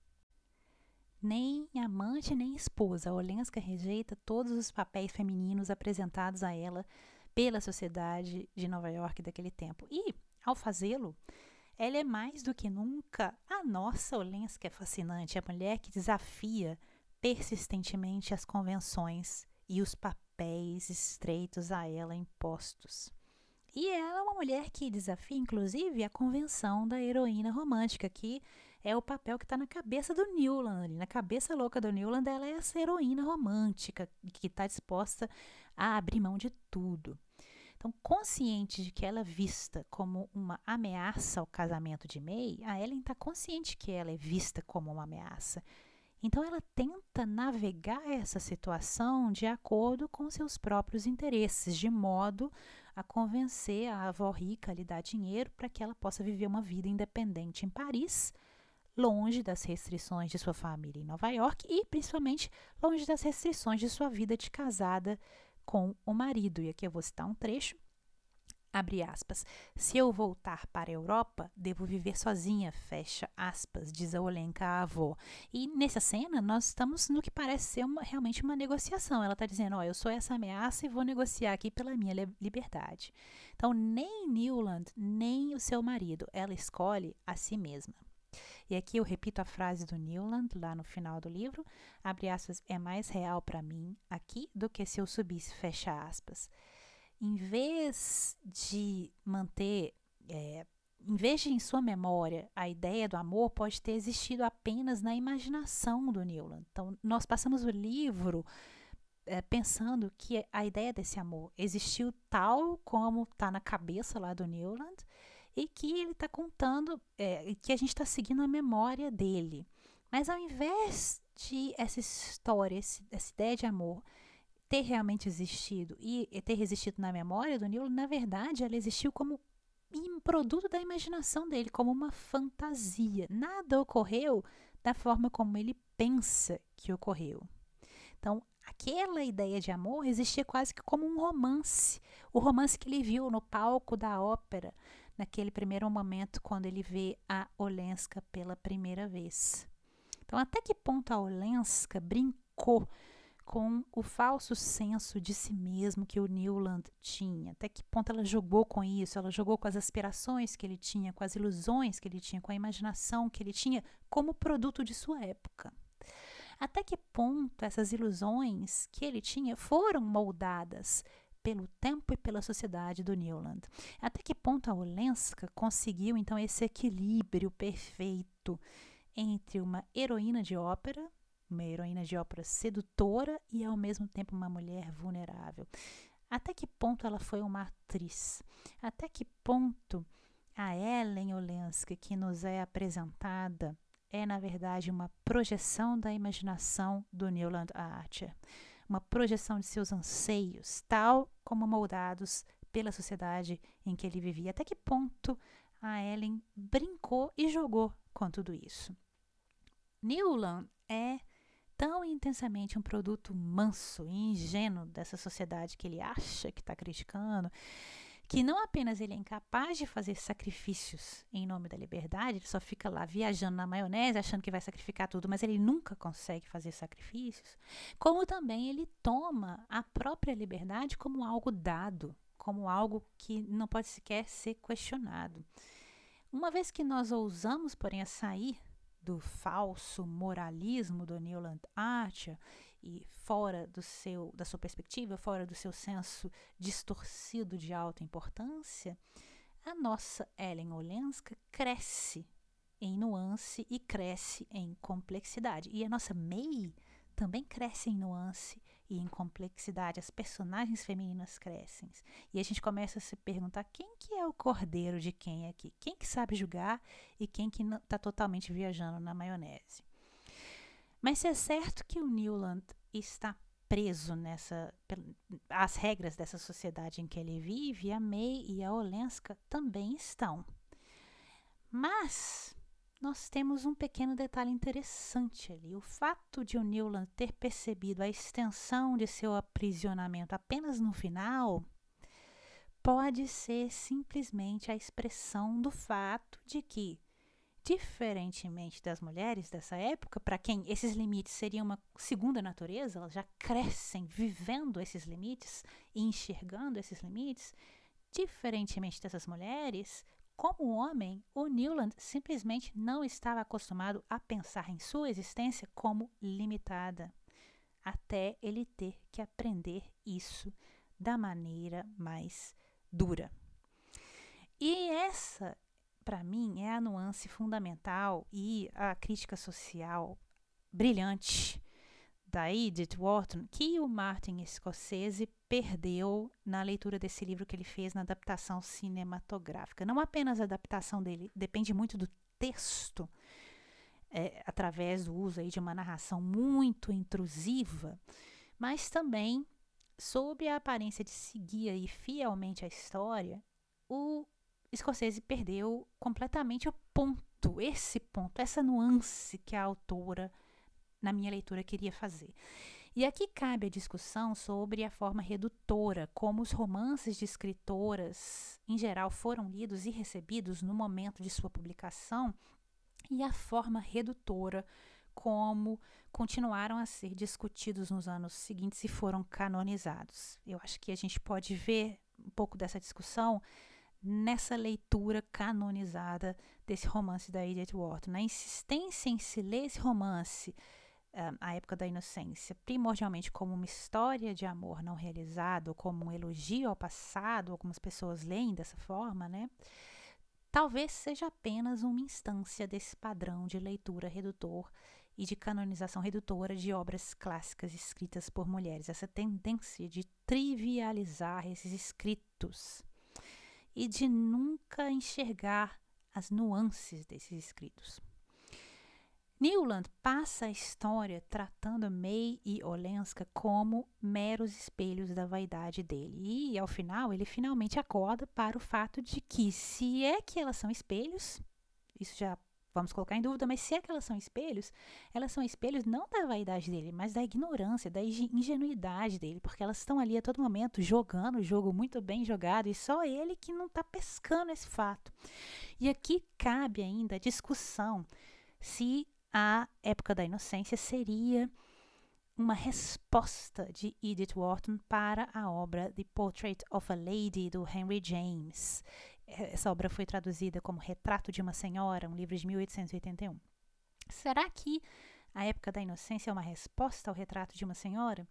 Nem amante nem esposa, a Olenska rejeita todos os papéis femininos apresentados a ela pela sociedade de Nova York daquele tempo. E, ao fazê-lo, ela é mais do que nunca a nossa Olenska fascinante, a mulher que desafia persistentemente as convenções e os papéis estreitos a ela impostos. E ela é uma mulher que desafia, inclusive, a convenção da heroína romântica, que é o papel que está na cabeça do Newland. Na cabeça louca do Newland, ela é essa heroína romântica que está disposta a abrir mão de tudo. Então, consciente de que ela é vista como uma ameaça ao casamento de May, a Ellen está consciente que ela é vista como uma ameaça. Então, ela tenta navegar essa situação de acordo com seus próprios interesses, de modo a convencer a avó rica a lhe dar dinheiro para que ela possa viver uma vida independente em Paris, longe das restrições de sua família em Nova York e, principalmente, longe das restrições de sua vida de casada com o marido. E aqui eu vou citar um trecho, abre aspas, se eu voltar para a Europa, devo viver sozinha, fecha aspas, diz a Olenka à avó. E nessa cena, nós estamos no que parece ser realmente uma negociação. Ela está dizendo, eu sou essa ameaça e vou negociar aqui pela minha liberdade. Então, nem Newland, nem o seu marido, ela escolhe a si mesma. E aqui eu repito a frase do Newland, lá no final do livro, abre aspas, é mais real para mim aqui do que se eu subisse, fecha aspas. Em vez de manter, em vez de em sua memória, a ideia do amor pode ter existido apenas na imaginação do Newland. Então, nós passamos o livro pensando que a ideia desse amor existiu tal como está na cabeça lá do Newland, e que ele está contando, que a gente está seguindo a memória dele. Mas ao invés de essa história, essa ideia de amor ter realmente existido e ter existido na memória do Newland, na verdade ela existiu como um produto da imaginação dele, como uma fantasia. Nada ocorreu da forma como ele pensa que ocorreu. Então, aquela ideia de amor existia quase que como um romance. O romance que ele viu no palco da ópera, naquele primeiro momento, quando ele vê a Olenska pela primeira vez. Então, até que ponto a Olenska brincou com o falso senso de si mesmo que o Newland tinha? Até que ponto ela jogou com isso? Ela jogou com as aspirações que ele tinha, com as ilusões que ele tinha, com a imaginação que ele tinha como produto de sua época? Até que ponto essas ilusões que ele tinha foram moldadas pelo tempo e pela sociedade do Newland? Até que ponto a Olenska conseguiu, então, esse equilíbrio perfeito entre uma heroína de ópera sedutora e ao mesmo tempo uma mulher vulnerável. Até que ponto ela foi uma atriz? Até que ponto a Ellen Olenska que nos é apresentada é, na verdade, uma projeção da imaginação do Newland Archer, uma projeção de seus anseios, tal como moldados pela sociedade em que ele vivia. Até que ponto a Ellen brincou e jogou com tudo isso? Newland é tão intensamente um produto manso e ingênuo dessa sociedade que ele acha que está criticando, que não apenas ele é incapaz de fazer sacrifícios em nome da liberdade, ele só fica lá viajando na maionese, achando que vai sacrificar tudo, mas ele nunca consegue fazer sacrifícios, como também ele toma a própria liberdade como algo dado, como algo que não pode sequer ser questionado. Uma vez que nós ousamos, porém, a sair do falso moralismo do Newland Archer e fora da sua perspectiva, fora do seu senso distorcido de alta importância, a nossa Ellen Olenska cresce em nuance e cresce em complexidade. E a nossa May também cresce em nuance e em complexidade. As personagens femininas crescem. E a gente começa a se perguntar quem que é o cordeiro de quem aqui? Quem que sabe julgar e quem que está totalmente viajando na maionese? Mas se é certo que o Newland está preso às regras dessa sociedade em que ele vive, a May e a Olenska também estão. Mas nós temos um pequeno detalhe interessante ali. O fato de o Newland ter percebido a extensão de seu aprisionamento apenas no final pode ser simplesmente a expressão do fato de que, diferentemente das mulheres dessa época, para quem esses limites seriam uma segunda natureza, elas já crescem vivendo esses limites e enxergando esses limites, diferentemente dessas mulheres, como homem, o Newland simplesmente não estava acostumado a pensar em sua existência como limitada, até ele ter que aprender isso da maneira mais dura. E essa, para mim, é a nuance fundamental e a crítica social brilhante da Edith Wharton que o Martin Scorsese perdeu na leitura desse livro que ele fez na adaptação cinematográfica. Não apenas a adaptação dele depende muito do texto, através do uso aí de uma narração muito intrusiva, mas também, sob a aparência de seguir aí fielmente a história, o Scorsese perdeu completamente esse ponto, essa nuance que a autora, na minha leitura, queria fazer. E aqui cabe a discussão sobre a forma redutora, como os romances de escritoras, em geral, foram lidos e recebidos no momento de sua publicação, e a forma redutora como continuaram a ser discutidos nos anos seguintes e foram canonizados. Eu acho que a gente pode ver um pouco dessa discussão nessa leitura canonizada desse romance da Edith Wharton. A insistência em se ler esse romance, A Época da Inocência, primordialmente como uma história de amor não realizado, como um elogio ao passado, algumas pessoas leem dessa forma, né? Talvez seja apenas uma instância desse padrão de leitura redutor e de canonização redutora de obras clássicas escritas por mulheres, essa tendência de trivializar esses escritos e de nunca enxergar as nuances desses escritos. Newland passa a história tratando May e Olenska como meros espelhos da vaidade dele. E, ao final, ele finalmente acorda para o fato de que, se é que elas são espelhos, isso já vamos colocar em dúvida, mas se é que elas são espelhos não da vaidade dele, mas da ignorância, da ingenuidade dele, porque elas estão ali a todo momento jogando o jogo muito bem jogado e só ele que não está pescando esse fato. E aqui cabe ainda a discussão se A Época da Inocência seria uma resposta de Edith Wharton para a obra The Portrait of a Lady, do Henry James. Essa obra foi traduzida como Retrato de uma Senhora, um livro de 1881. Será que A Época da Inocência é uma resposta ao Retrato de uma Senhora?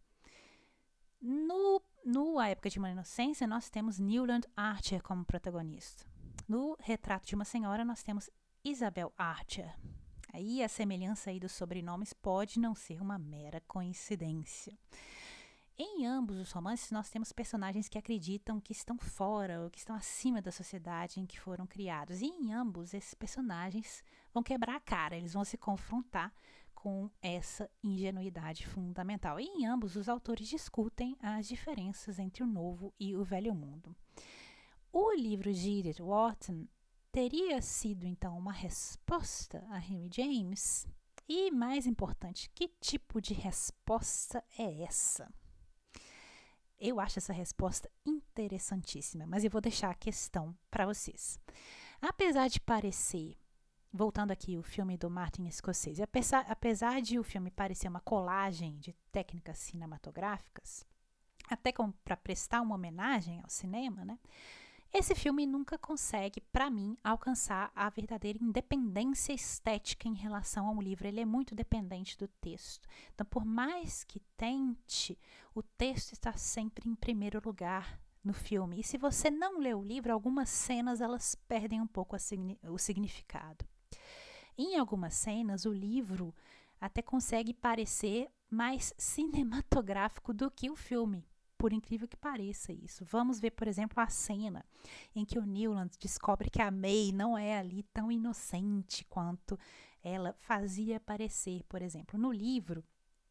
No A Época de uma Inocência, nós temos Newland Archer como protagonista. No Retrato de uma Senhora, nós temos Isabel Archer. Aí a semelhança aí dos sobrenomes pode não ser uma mera coincidência. Em ambos os romances, nós temos personagens que acreditam que estão fora ou que estão acima da sociedade em que foram criados. E em ambos, esses personagens vão quebrar a cara, eles vão se confrontar com essa ingenuidade fundamental. E em ambos, os autores discutem as diferenças entre o novo e o velho mundo. O livro de Edith Wharton teria sido, então, uma resposta a Henry James? E, mais importante, que tipo de resposta é essa? Eu acho essa resposta interessantíssima, mas eu vou deixar a questão para vocês. Apesar de parecer, voltando aqui o filme do Martin Scorsese, apesar de o filme parecer uma colagem de técnicas cinematográficas, até para prestar uma homenagem ao cinema, né? Esse filme nunca consegue, para mim, alcançar a verdadeira independência estética em relação ao livro. Ele é muito dependente do texto. Então, por mais que tente, o texto está sempre em primeiro lugar no filme. E se você não lê o livro, algumas cenas elas perdem um pouco o significado. Em algumas cenas, o livro até consegue parecer mais cinematográfico do que o filme. Por incrível que pareça isso. Vamos ver, por exemplo, a cena em que o Newland descobre que a May não é ali tão inocente quanto ela fazia parecer. Por exemplo, no livro,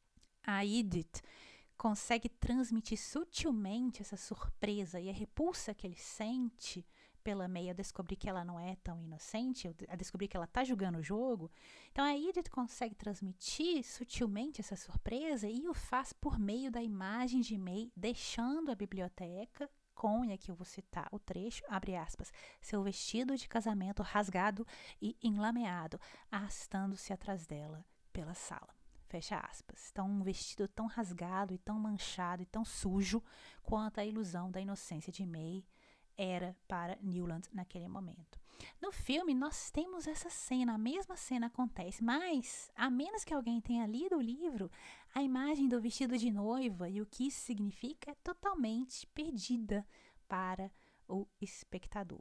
a Edith consegue transmitir sutilmente essa surpresa e a repulsa que ele sente pela May a descobrir que ela não é tão inocente, a descobrir que ela está jogando o jogo. Então a Edith consegue transmitir sutilmente essa surpresa e o faz por meio da imagem de May deixando a biblioteca com, e aqui eu vou citar o trecho, abre aspas, seu vestido de casamento rasgado e enlameado, arrastando-se atrás dela pela sala. Fecha aspas. Então, um vestido tão rasgado e tão manchado e tão sujo quanto a ilusão da inocência de May era para Newland naquele momento. No filme, nós temos essa cena, a mesma cena acontece, mas, a menos que alguém tenha lido o livro, a imagem do vestido de noiva e o que isso significa é totalmente perdida para o espectador.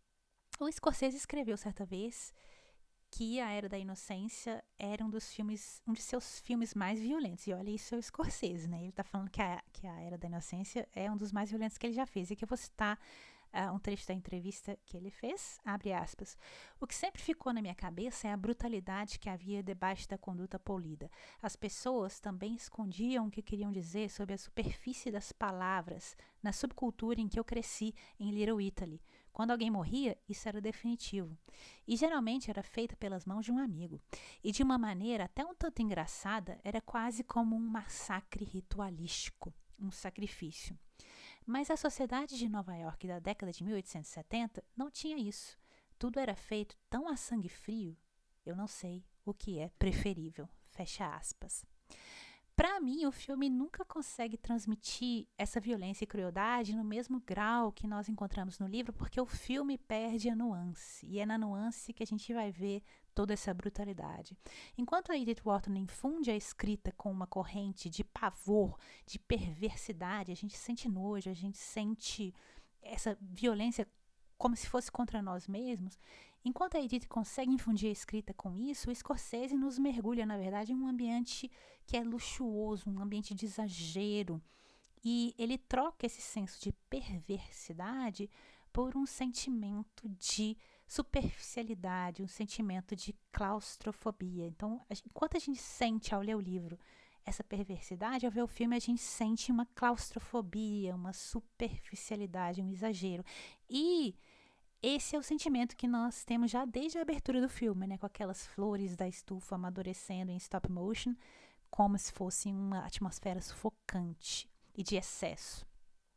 O Scorsese escreveu certa vez que A Era da Inocência era um de seus filmes mais violentos. E olha, isso é o Scorsese, né? Ele está falando que a Era da Inocência é um dos mais violentos que ele já fez. E que eu vou citar um trecho da entrevista que ele fez, abre aspas. O que sempre ficou na minha cabeça é a brutalidade que havia debaixo da conduta polida. As pessoas também escondiam o que queriam dizer sob a superfície das palavras, na subcultura em que eu cresci, em Little Italy. Quando alguém morria, isso era definitivo. E geralmente era feita pelas mãos de um amigo. E de uma maneira até um tanto engraçada, era quase como um massacre ritualístico, um sacrifício. Mas a sociedade de Nova York da década de 1870 não tinha isso. Tudo era feito tão a sangue frio, eu não sei o que é preferível. Fecha aspas. Para mim, o filme nunca consegue transmitir essa violência e crueldade no mesmo grau que nós encontramos no livro, porque o filme perde a nuance. E é na nuance que a gente vai ver toda essa brutalidade. Enquanto a Edith Wharton infunde a escrita com uma corrente de pavor, de perversidade, a gente sente nojo, a gente sente essa violência como se fosse contra nós mesmos. Enquanto a Edith consegue infundir a escrita com isso, o Scorsese nos mergulha, na verdade, em um ambiente que é luxuoso, um ambiente de exagero. E ele troca esse senso de perversidade por um sentimento de superficialidade, um sentimento de claustrofobia. Então, enquanto a gente sente ao ler o livro essa perversidade, ao ver o filme a gente sente uma claustrofobia, uma superficialidade, um exagero. E esse é o sentimento que nós temos já desde a abertura do filme, né? Com aquelas flores da estufa amadurecendo em stop motion, como se fosse uma atmosfera sufocante e de excesso.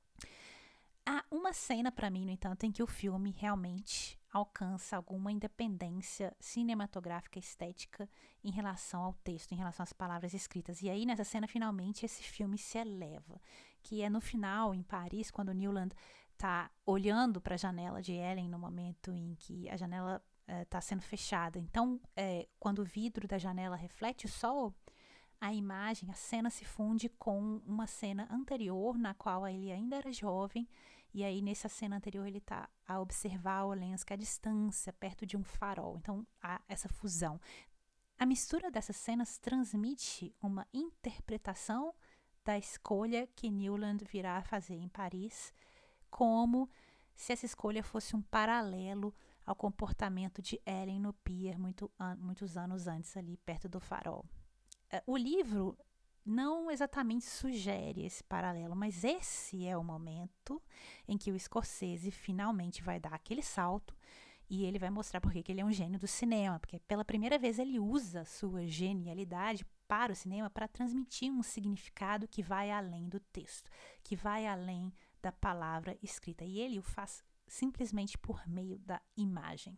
Há uma cena para mim, no entanto, em que o filme realmente alcança alguma independência cinematográfica estética em relação ao texto, em relação às palavras escritas. E aí, nessa cena, finalmente, esse filme se eleva, que é no final, em Paris, quando Newland está olhando para a janela de Ellen no momento em que a janela está sendo fechada. Então, quando o vidro da janela reflete o sol, a imagem, a cena se funde com uma cena anterior, na qual ele ainda era jovem, e aí nessa cena anterior ele está a observar a Olenska à distância, perto de um farol. Então há essa fusão. A mistura dessas cenas transmite uma interpretação da escolha que Newland virá a fazer em Paris, como se essa escolha fosse um paralelo ao comportamento de Ellen no pier muitos anos antes, ali perto do farol. O livro não exatamente sugere esse paralelo, mas esse é o momento em que o Scorsese finalmente vai dar aquele salto e ele vai mostrar por que ele é um gênio do cinema, porque pela primeira vez ele usa sua genialidade para o cinema para transmitir um significado que vai além do texto, que vai além da palavra escrita, e ele o faz simplesmente por meio da imagem.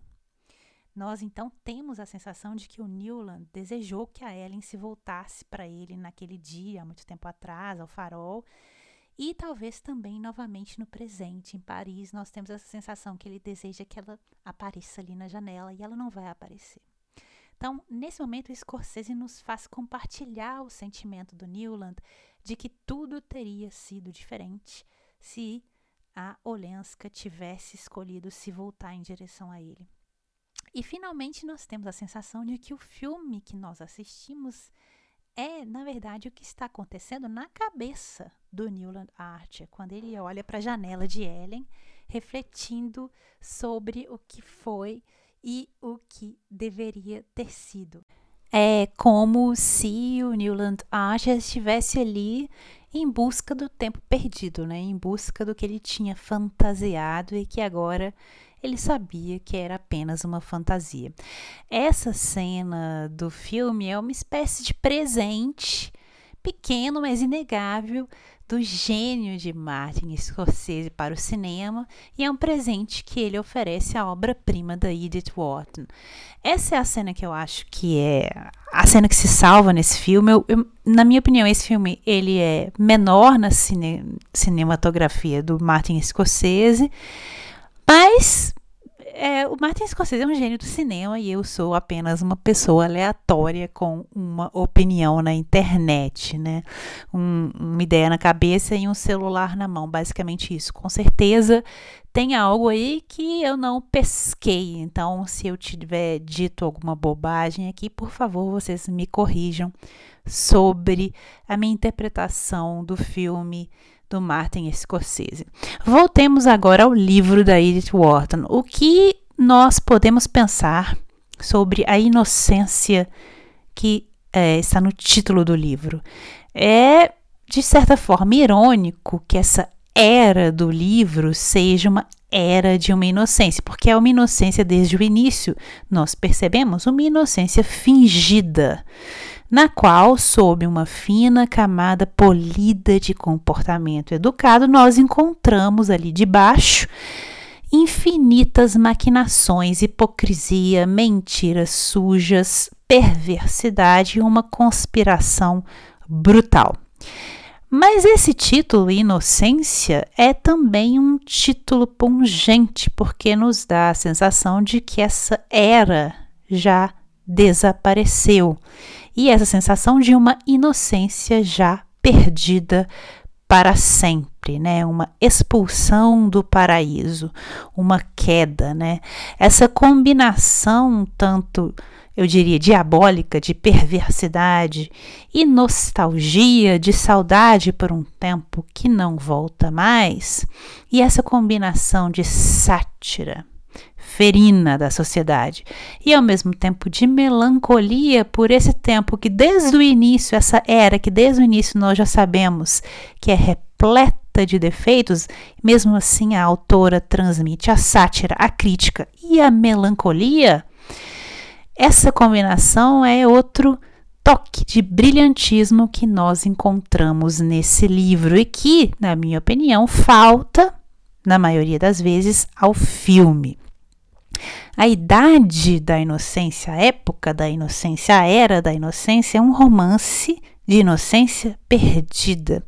Nós então temos a sensação de que o Newland desejou que a Ellen se voltasse para ele naquele dia, há muito tempo atrás, ao farol, e talvez também novamente no presente, em Paris, nós temos essa sensação que ele deseja que ela apareça ali na janela e ela não vai aparecer. Então, nesse momento, o Scorsese nos faz compartilhar o sentimento do Newland de que tudo teria sido diferente se a Olenska tivesse escolhido se voltar em direção a ele. E finalmente nós temos a sensação de que o filme que nós assistimos é, na verdade, o que está acontecendo na cabeça do Newland Archer, quando ele olha para a janela de Ellen, refletindo sobre o que foi e o que deveria ter sido. É como se o Newland Archer estivesse ali em busca do tempo perdido, né? Em busca do que ele tinha fantasiado e que agora ele sabia que era apenas uma fantasia. Essa cena do filme é uma espécie de presente pequeno, mas inegável, do gênio de Martin Scorsese para o cinema, e é um presente que ele oferece à obra-prima da Edith Wharton. Essa é a cena que eu acho que é a cena que se salva nesse filme. Na minha opinião, esse filme ele é menor na cinematografia do Martin Scorsese, mas o Martin Scorsese é um gênio do cinema e eu sou apenas uma pessoa aleatória com uma opinião na internet, né? Uma ideia na cabeça e um celular na mão, basicamente isso. Com certeza tem algo aí que eu não pesquei, então se eu tiver dito alguma bobagem aqui, por favor, vocês me corrijam sobre a minha interpretação do filme do Martin Scorsese. Voltemos agora ao livro da Edith Wharton. O que nós podemos pensar sobre a inocência que está no título do livro? É, de certa forma, irônico que essa era do livro seja uma era de uma inocência, porque é uma inocência desde o início, nós percebemos uma inocência fingida, na qual, sob uma fina camada polida de comportamento educado, nós encontramos ali debaixo infinitas maquinações, hipocrisia, mentiras sujas, perversidade e uma conspiração brutal. Mas esse título, Inocência, é também um título pungente, porque nos dá a sensação de que essa era já desapareceu. E essa sensação de uma inocência já perdida para sempre, né? Uma expulsão do paraíso, uma queda, né? Essa combinação tanto, eu diria, diabólica de perversidade e nostalgia, de saudade por um tempo que não volta mais, e essa combinação de sátira ferina da sociedade e ao mesmo tempo de melancolia por esse tempo que desde o início, essa era que desde o início nós já sabemos que é repleta de defeitos, mesmo assim a autora transmite a sátira, a crítica e a melancolia. Essa combinação é outro toque de brilhantismo que nós encontramos nesse livro e que, na minha opinião, falta, na maioria das vezes, ao filme. A idade da inocência, a época da inocência, a era da inocência é um romance de inocência perdida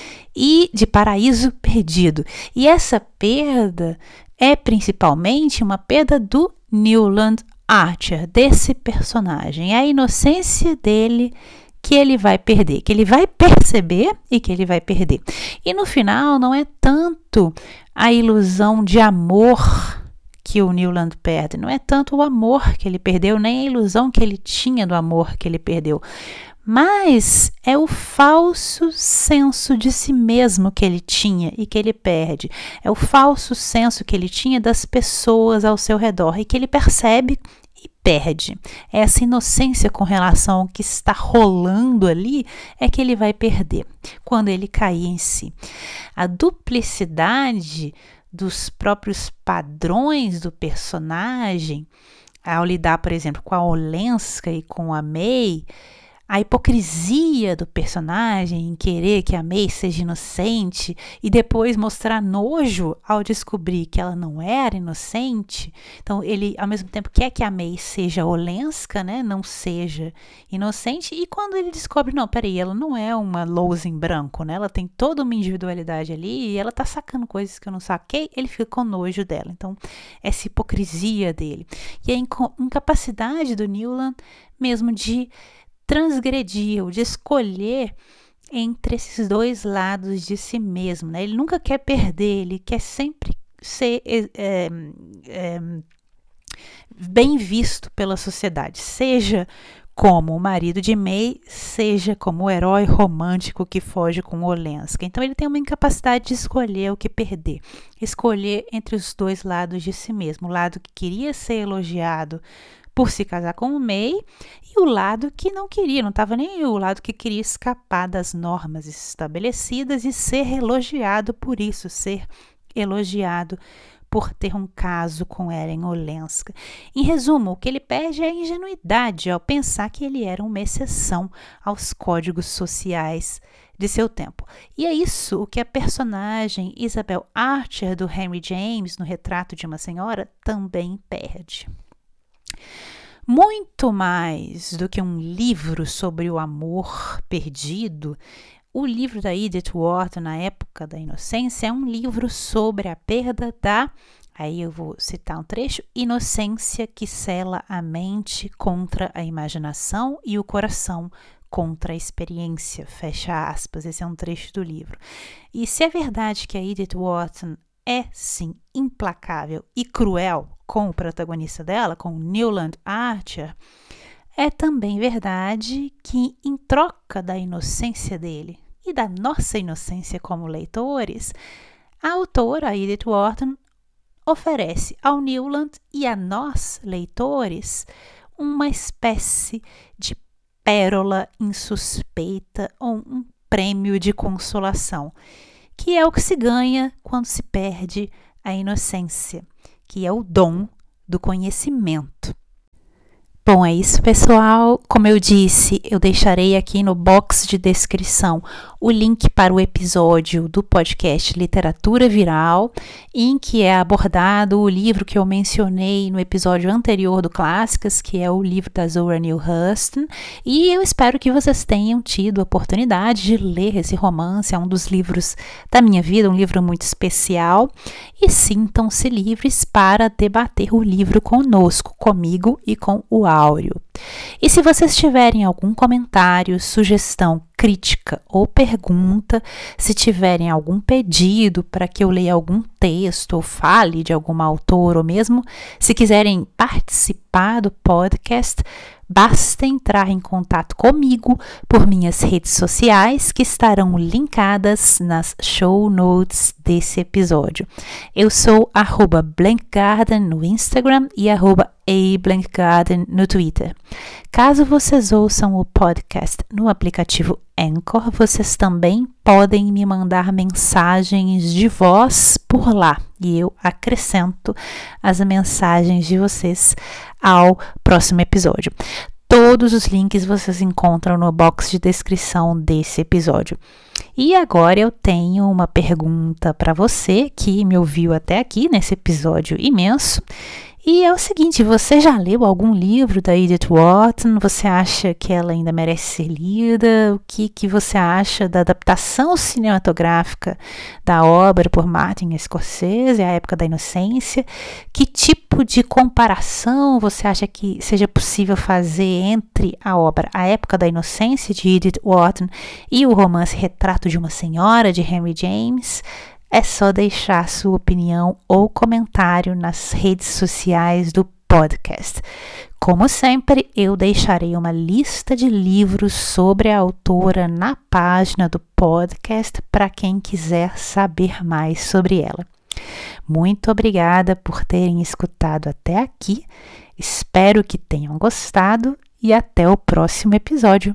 e de paraíso perdido. E essa perda é principalmente uma perda do Newland Archer, desse personagem. É a inocência dele que ele vai perder, que ele vai perceber e que ele vai perder. E no final não é tanto a ilusão de amor que o Newland perde. Não é tanto o amor que ele perdeu, nem a ilusão que ele tinha do amor que ele perdeu, mas é o falso senso de si mesmo que ele tinha e que ele perde. É o falso senso que ele tinha das pessoas ao seu redor e que ele percebe e perde. Essa inocência com relação ao que está rolando ali é que ele vai perder quando ele cair em si. A duplicidade dos próprios padrões do personagem, ao lidar, por exemplo, com a Olenska e com a May, a hipocrisia do personagem em querer que a May seja inocente e depois mostrar nojo ao descobrir que ela não era inocente. Então, ele, ao mesmo tempo, quer que a May seja Olenska, né? Não seja inocente. E quando ele descobre, não, peraí, ela não é uma lousa em branco, né? Ela tem toda uma individualidade ali e ela tá sacando coisas que eu não saquei, ele fica com nojo dela. Então, essa hipocrisia dele. E a incapacidade do Newland mesmo de transgredir ou de escolher entre esses dois lados de si mesmo, né? Ele nunca quer perder, ele quer sempre ser bem visto pela sociedade, seja como o marido de May, seja como o herói romântico que foge com Olenska. Então ele tem uma incapacidade de escolher o que perder, escolher entre os dois lados de si mesmo, o lado que queria ser elogiado por se casar com o May e o lado que não queria, não estava nem o lado que queria escapar das normas estabelecidas e ser elogiado por isso, ser elogiado por ter um caso com Ellen Olenska. Em resumo, o que ele perde é a ingenuidade ao pensar que ele era uma exceção aos códigos sociais de seu tempo. E é isso o que a personagem Isabel Archer do Henry James no Retrato de uma Senhora também perde. Muito mais do que um livro sobre o amor perdido, o livro da Edith Wharton, na época da inocência, é um livro sobre a perda da, aí eu vou citar um trecho, inocência que cela a mente contra a imaginação e o coração contra a experiência, fecha aspas, esse é um trecho do livro. E se é verdade que a Edith Wharton é, sim, implacável e cruel com o protagonista dela, com o Newland Archer, é também verdade que, em troca da inocência dele e da nossa inocência como leitores, a autora, Edith Wharton, oferece ao Newland e a nós, leitores, uma espécie de pérola insuspeita ou um prêmio de consolação, que é o que se ganha quando se perde a inocência, que é o dom do conhecimento. Bom, é isso, pessoal. Como eu disse, eu deixarei aqui no box de descrição o link para o episódio do podcast Literatura Viral, em que é abordado o livro que eu mencionei no episódio anterior do Clássicas, que é o livro da Zora Neale Hurston, e eu espero que vocês tenham tido a oportunidade de ler esse romance, é um dos livros da minha vida, um livro muito especial, e sintam-se livres para debater o livro conosco, comigo e com o Áureo. E se vocês tiverem algum comentário, sugestão, crítica ou pergunta, se tiverem algum pedido para que eu leia algum texto ou fale de algum autor, ou mesmo se quiserem participar do podcast, basta entrar em contato comigo por minhas redes sociais que estarão linkadas nas show notes desse episódio. Eu sou @blankgarden no Instagram e @ablankgarden no Twitter. Caso vocês ouçam o podcast no aplicativo Anchor, vocês também podem me mandar mensagens de voz por lá e eu acrescento as mensagens de vocês ao próximo episódio. Todos os links vocês encontram no box de descrição desse episódio. E agora eu tenho uma pergunta para você que me ouviu até aqui nesse episódio imenso. E é o seguinte, você já leu algum livro da Edith Wharton? Você acha que ela ainda merece ser lida? O que você acha da adaptação cinematográfica da obra por Martin Scorsese, A Época da Inocência? Que tipo de comparação você acha que seja possível fazer entre a obra A Época da Inocência, de Edith Wharton, e o romance Retrato de uma Senhora, de Henry James? é só deixar sua opinião ou comentário nas redes sociais do podcast. Como sempre, eu deixarei uma lista de livros sobre a autora na página do podcast para quem quiser saber mais sobre ela. Muito obrigada por terem escutado até aqui. Espero que tenham gostado e até o próximo episódio.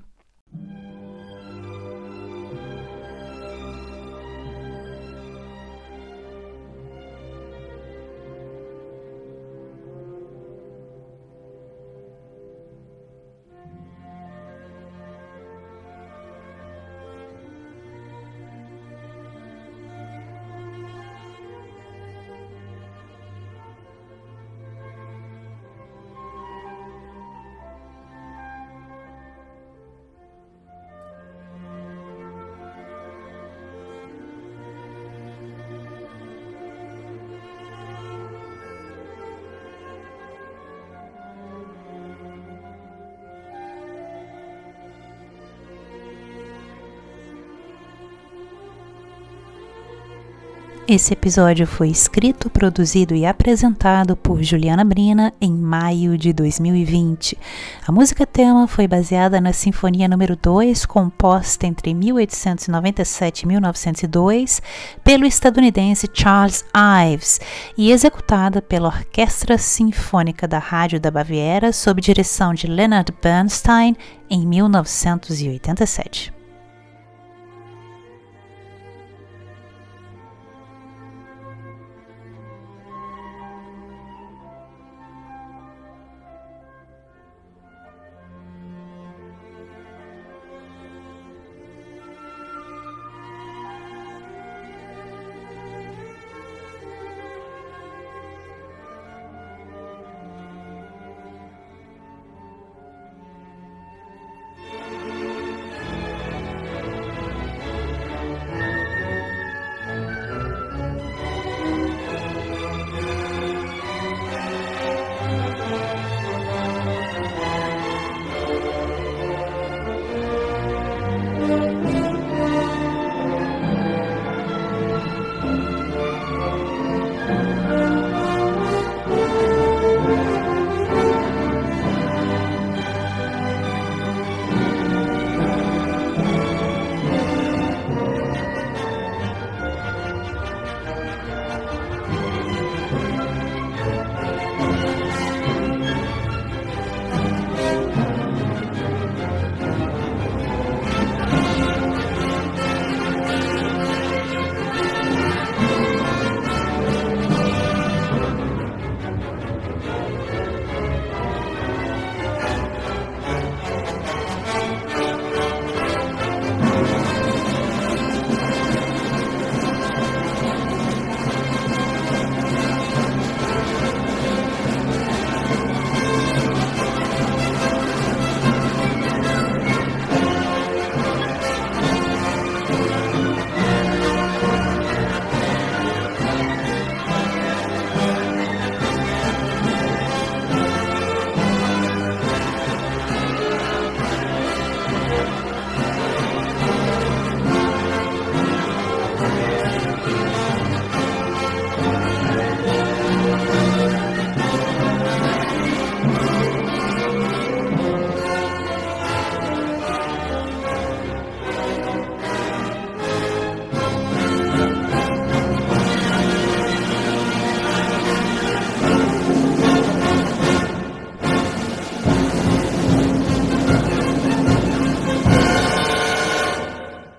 Esse episódio foi escrito, produzido e apresentado por Juliana Brina em maio de 2020. A música tema foi baseada na Sinfonia número 2, composta entre 1897 e 1902 pelo estadunidense Charles Ives e executada pela Orquestra Sinfônica da Rádio da Baviera sob direção de Leonard Bernstein em 1987.